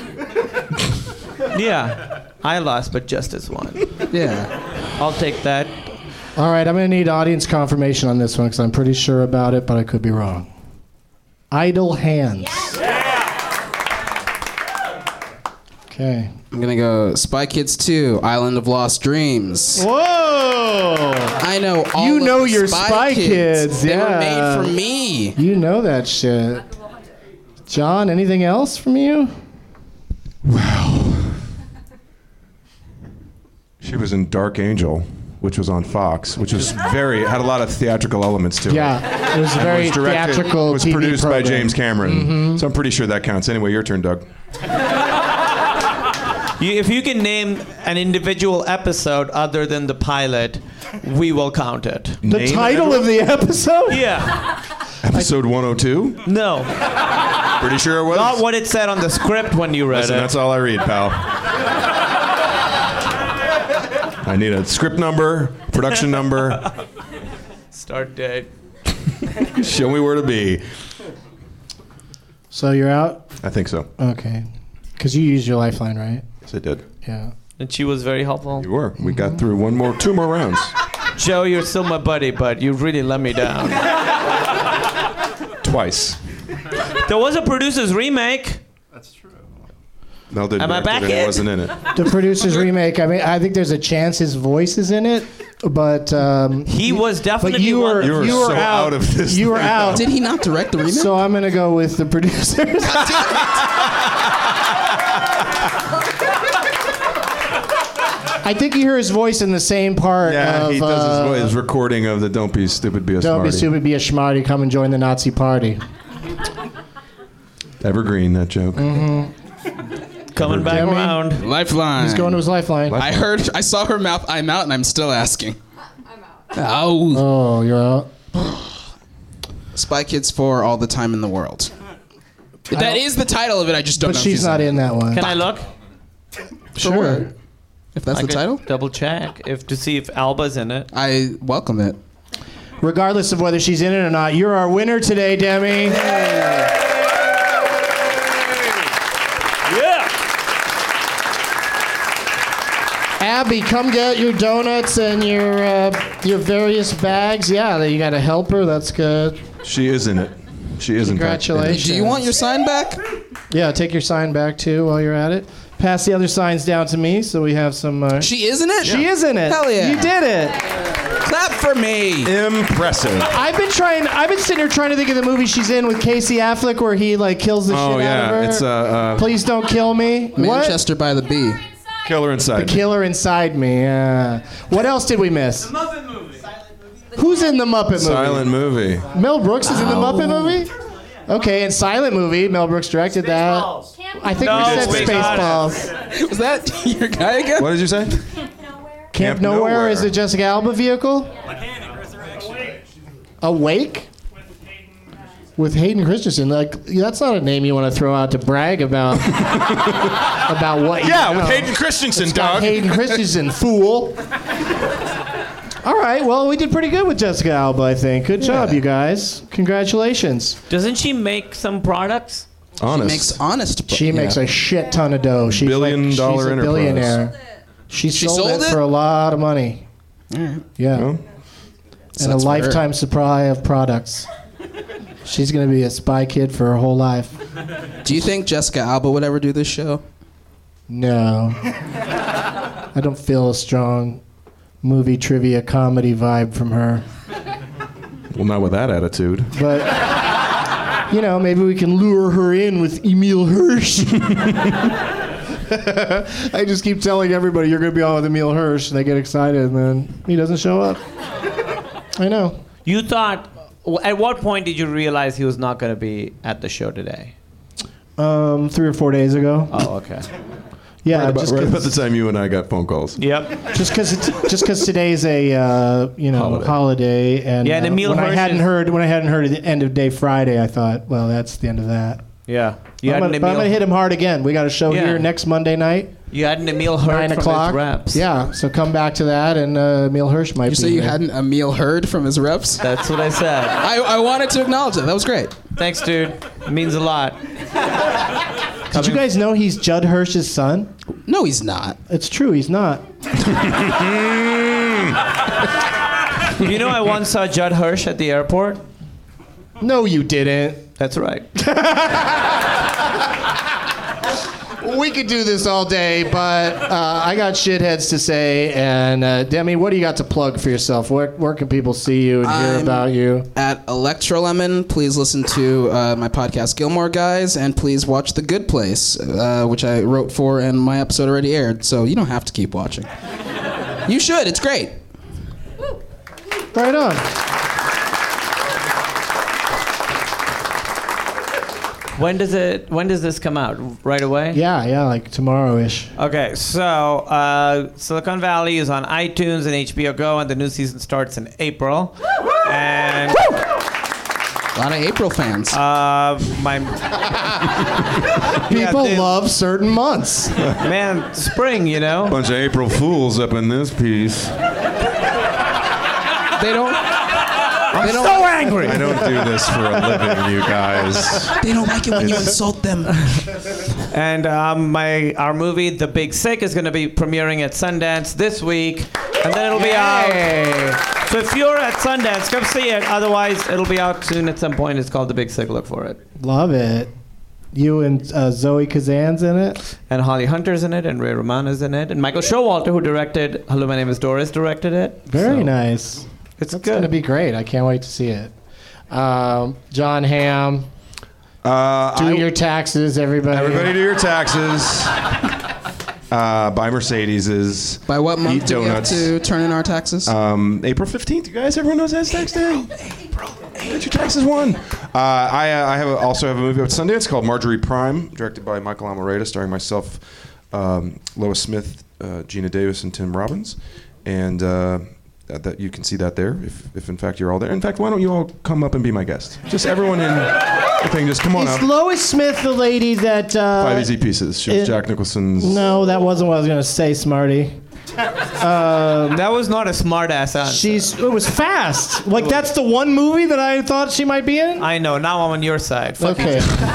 Yeah, I lost, but justice won. Yeah. I'll take that. All right, I'm going to need audience confirmation on this one because I'm pretty sure about it, but I could be wrong. Idle Hands. Okay. I'm going to go Spy Kids two, Island of Lost Dreams. Whoa! I know all You of know the your Spy, Spy Kids, They yeah. were made for me. You know that shit. John, anything else from you? She was in Dark Angel, which was on Fox, which was very had a lot of theatrical elements to it. Yeah, it was a And very directed- theatrical It was T V produced by program. James Cameron, Mhm. so I'm pretty sure that counts. Anyway, your turn, Doug. You, if you can name an individual episode other than the pilot, we will count it. The Name title of the episode? Yeah. Episode one oh two? No. Pretty sure it was. Not what it said on the script when you read Listen, it. that's all I read, pal. I need a script number, production number. Start date. Show me where to be. So you're out? I think so. Okay. Because you used your lifeline, right? Yes, I did. Yeah. And she was very helpful. You were. We got through one more, two more rounds. Joe, you're still my buddy, but you really let me down. Twice. There was a producer's remake. Mel did Am I direct back it and in? he wasn't in it. The producer's remake. I mean, I think there's a chance his voice is in it, but um, He was but definitely you were one. You were you were so out. out of this You were thing. out. Did he not direct the remake? So I'm gonna go with the producers. I think you hear his voice in the same part Yeah, of he does his, uh, voice, his recording of the "Don't Be Stupid, Be a Don't Smarty." be stupid, be a schmarty. Come and join the Nazi party. Evergreen, that joke. Coming back Jimmy? around. Lifeline. He's going to his lifeline. I heard, I saw her mouth, I'm out, and I'm still asking. I'm out. Oh. Oh, you're out. Spy Kids four, All the Time in the World. That is the title of it, I just don't But know if she's she's not in that one. Can I look? Sure. If that's I the could title? Double check if to see if Alba's in it. I welcome it. Regardless of whether she's in it or not, you're our winner today, Demi. Yeah. Abby, come get your donuts and your uh, your various bags. Yeah, you got a helper. That's good. She is in it. She is in fact in it. Congratulations. Do you want your sign back? Yeah, take your sign back too while you're at it. Pass the other signs down to me so we have some. Uh, She is in it? she is in it. Hell yeah. You did it. Clap for me. Impressive. I've been trying. I've been sitting here trying to think of the movie she's in with Casey Affleck where he like kills the Oh shit out of her. yeah, it's uh, uh Please don't kill me. Manchester by the Bee. Killer What? Inside. The killer inside me. Yeah. What else did we miss? Muppet movie. Who's in the Muppet movie? Silent movie. Mel Brooks is in the Muppet movie? Okay, and Silent movie. Mel Brooks directed that. I think No, we said we got Spaceballs. Was that your guy again? What did you say? Camp, Camp Nowhere, Nowhere. is the Jessica Alba vehicle? Awake? With Hayden Christensen. Like, that's not a name you want to throw out to brag about about what you Yeah, know. with Hayden Christensen, It's got dog. Hayden Christensen, fool. All right, well, we did pretty good with Jessica Alba, I think. Good job, you guys. Congratulations. Doesn't she make some products? Honest. She makes honest. She yeah. makes a shit ton of dough. She's Billion like, dollar she's a enterprise. billionaire. She, She sold, sold it, it? for a lot of money. Alright. Yeah. No? So And a that's for her. lifetime supply of products. She's going to be a Spy Kid for her whole life. Do you think Jessica Alba would ever do this show? No. I don't feel a strong movie trivia comedy vibe from her. Well, not with that attitude. But, you know, maybe we can lure her in with Emil Hirsch. I just keep telling everybody you're going to be on with Emil Hirsch, and they get excited, and then he doesn't show up. I know. You thought. At what point did you realize he was not going to be at the show today? Um, three or four days ago. Oh, okay. Yeah, right about, just right 'cause- about the time you and I got phone calls. Yep. Just because just because today's a uh, you know holiday, holiday and Yeah, and uh, Emil when I Hirsch hadn't is- heard when I hadn't heard of the end of day Friday, I thought, well, that's the end of that. Yeah. I'm had gonna, an but I'm Emil- gonna hit him hard again. We got a show Yeah. here next Monday night. You had an Emil Hirsch Nine from o'clock. his reps. Yeah, so come back to that, and uh, Emil Hirsch might You be say you there. hadn't Emil heard from his reps? That's what I said. I, I wanted to acknowledge that. That was great. Thanks, dude. It means a lot. Did you guys know he's Judd Hirsch's son? No, he's not. It's true, he's not. You know, I once saw Judd Hirsch at the airport. No, you didn't. That's right. We could do this all day, but uh, I got shitheads to say. And uh, Demi, what do you got to plug for yourself? Where, where can people see you and hear I'm about you? At Electrolemon. Please listen to uh, my podcast, Gilmore Guys, and please watch The Good Place, uh, which I wrote for, and my episode already aired, so you don't have to keep watching. You should. It's great. Right on. When does it? When does this come out? Right away? Yeah, yeah, like tomorrow-ish. Okay, so uh, Silicon Valley is on iTunes and H B O Go, and the new season starts in April. And a lot of April fans. Uh, my People Yeah, they- love certain months. man, spring, you know. Bunch of April Fools up in this piece. They don't. I'm they don't, so angry. I don't do this for a living, you guys. They don't like it when you It's- insult them. And um, my our movie, The Big Sick, is going to be premiering at Sundance this week, and then it'll be out. So if you're at Sundance, come see it. Otherwise, it'll be out soon at some point. It's called The Big Sick. Look for it. Love it. You and uh, Zoe Kazan's in it? And Holly Hunter's in it, and Ray Romano's in it, and Michael Showalter, who directed Hello, My Name is Doris, directed it. Very So, nice. It's That's good. going to be great. I can't wait to see it. Um, John Hamm. Uh, do I- your taxes, everybody. Everybody do your taxes. Uh, buy Mercedeses. By what month Eat do we have donuts. to turn in our taxes? Um, April fifteenth. You guys, everyone knows that's tax day. April. Get your taxes won. Uh, I, uh, I have a, also have a movie at Sundance called Marjorie Prime, directed by Michael Almereyda, starring myself, um, Lois Smith, uh, Gina Davis, and Tim Robbins. And uh, that, that you can see that there, if, if in fact you're all there. In fact, why don't you all come up and be my guest? Just everyone in the thing, just come on Is up. Lois Smith the lady that... Uh, Five Easy Pieces. She was it- Jack Nicholson's... No, that wasn't what I was going to say, Smarty. Um, that was not a smart ass answer. She's. It was fast. Like, that's the one movie that I thought she might be in? I know. Now I'm on your side. Fuck Okay.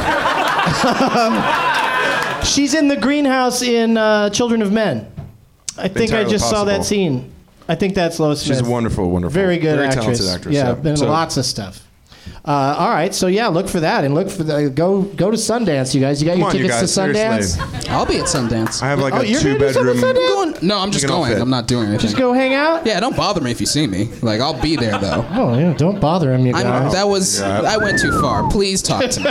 um, she's in the greenhouse in uh, Children of Men. I think I Entirely just saw that possible. scene. I think that's Lois Smith. She's a wonderful, wonderful. Very good very actress. talented actress. Yeah, been in So- lots of stuff. Uh, all right, so yeah, look for that and look for the go go to Sundance, you guys. You got Come your on, you tickets guys, to Sundance? seriously. I'll be at Sundance. I have like Oh, a you're gonna do something two-bedroom... Sundance? Going, no, I'm just You can all going. fit. I'm not doing anything. Just go hang out? Yeah, don't bother me if you see me. Like, I'll be there though. Oh, yeah, don't bother him, you I'm, guys. that was. Yeah. I went too far. Please talk to me.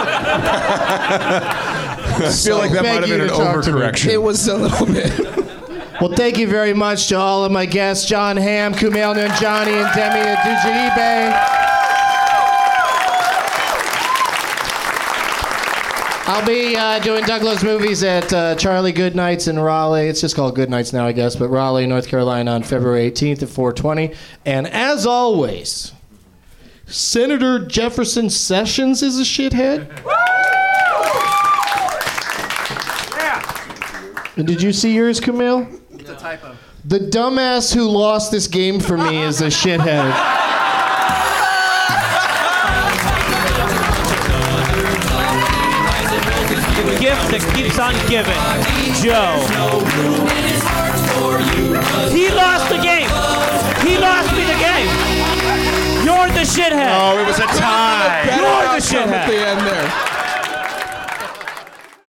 I feel like that beg might have you been an to talk to me. overcorrection. It was a little bit. Well, thank you very much to all of my guests, John Hamm, Kumail Nanjiani, and Demi Adejuyigbe. I'll be uh, doing Douglas movies at uh, Charlie Goodnights in Raleigh. It's just called Goodnights now, I guess, but Raleigh, North Carolina on February eighteenth at four twenty. And as always, Senator Jefferson Sessions is a shithead. And did you see yours, Kumail? It's a typo. The dumbass who lost this game for me is a shithead. The gift that keeps on giving. Joe. He lost the game. He lost me the game. You're the shithead. Oh, it was a tie. You're the shithead. At the end there.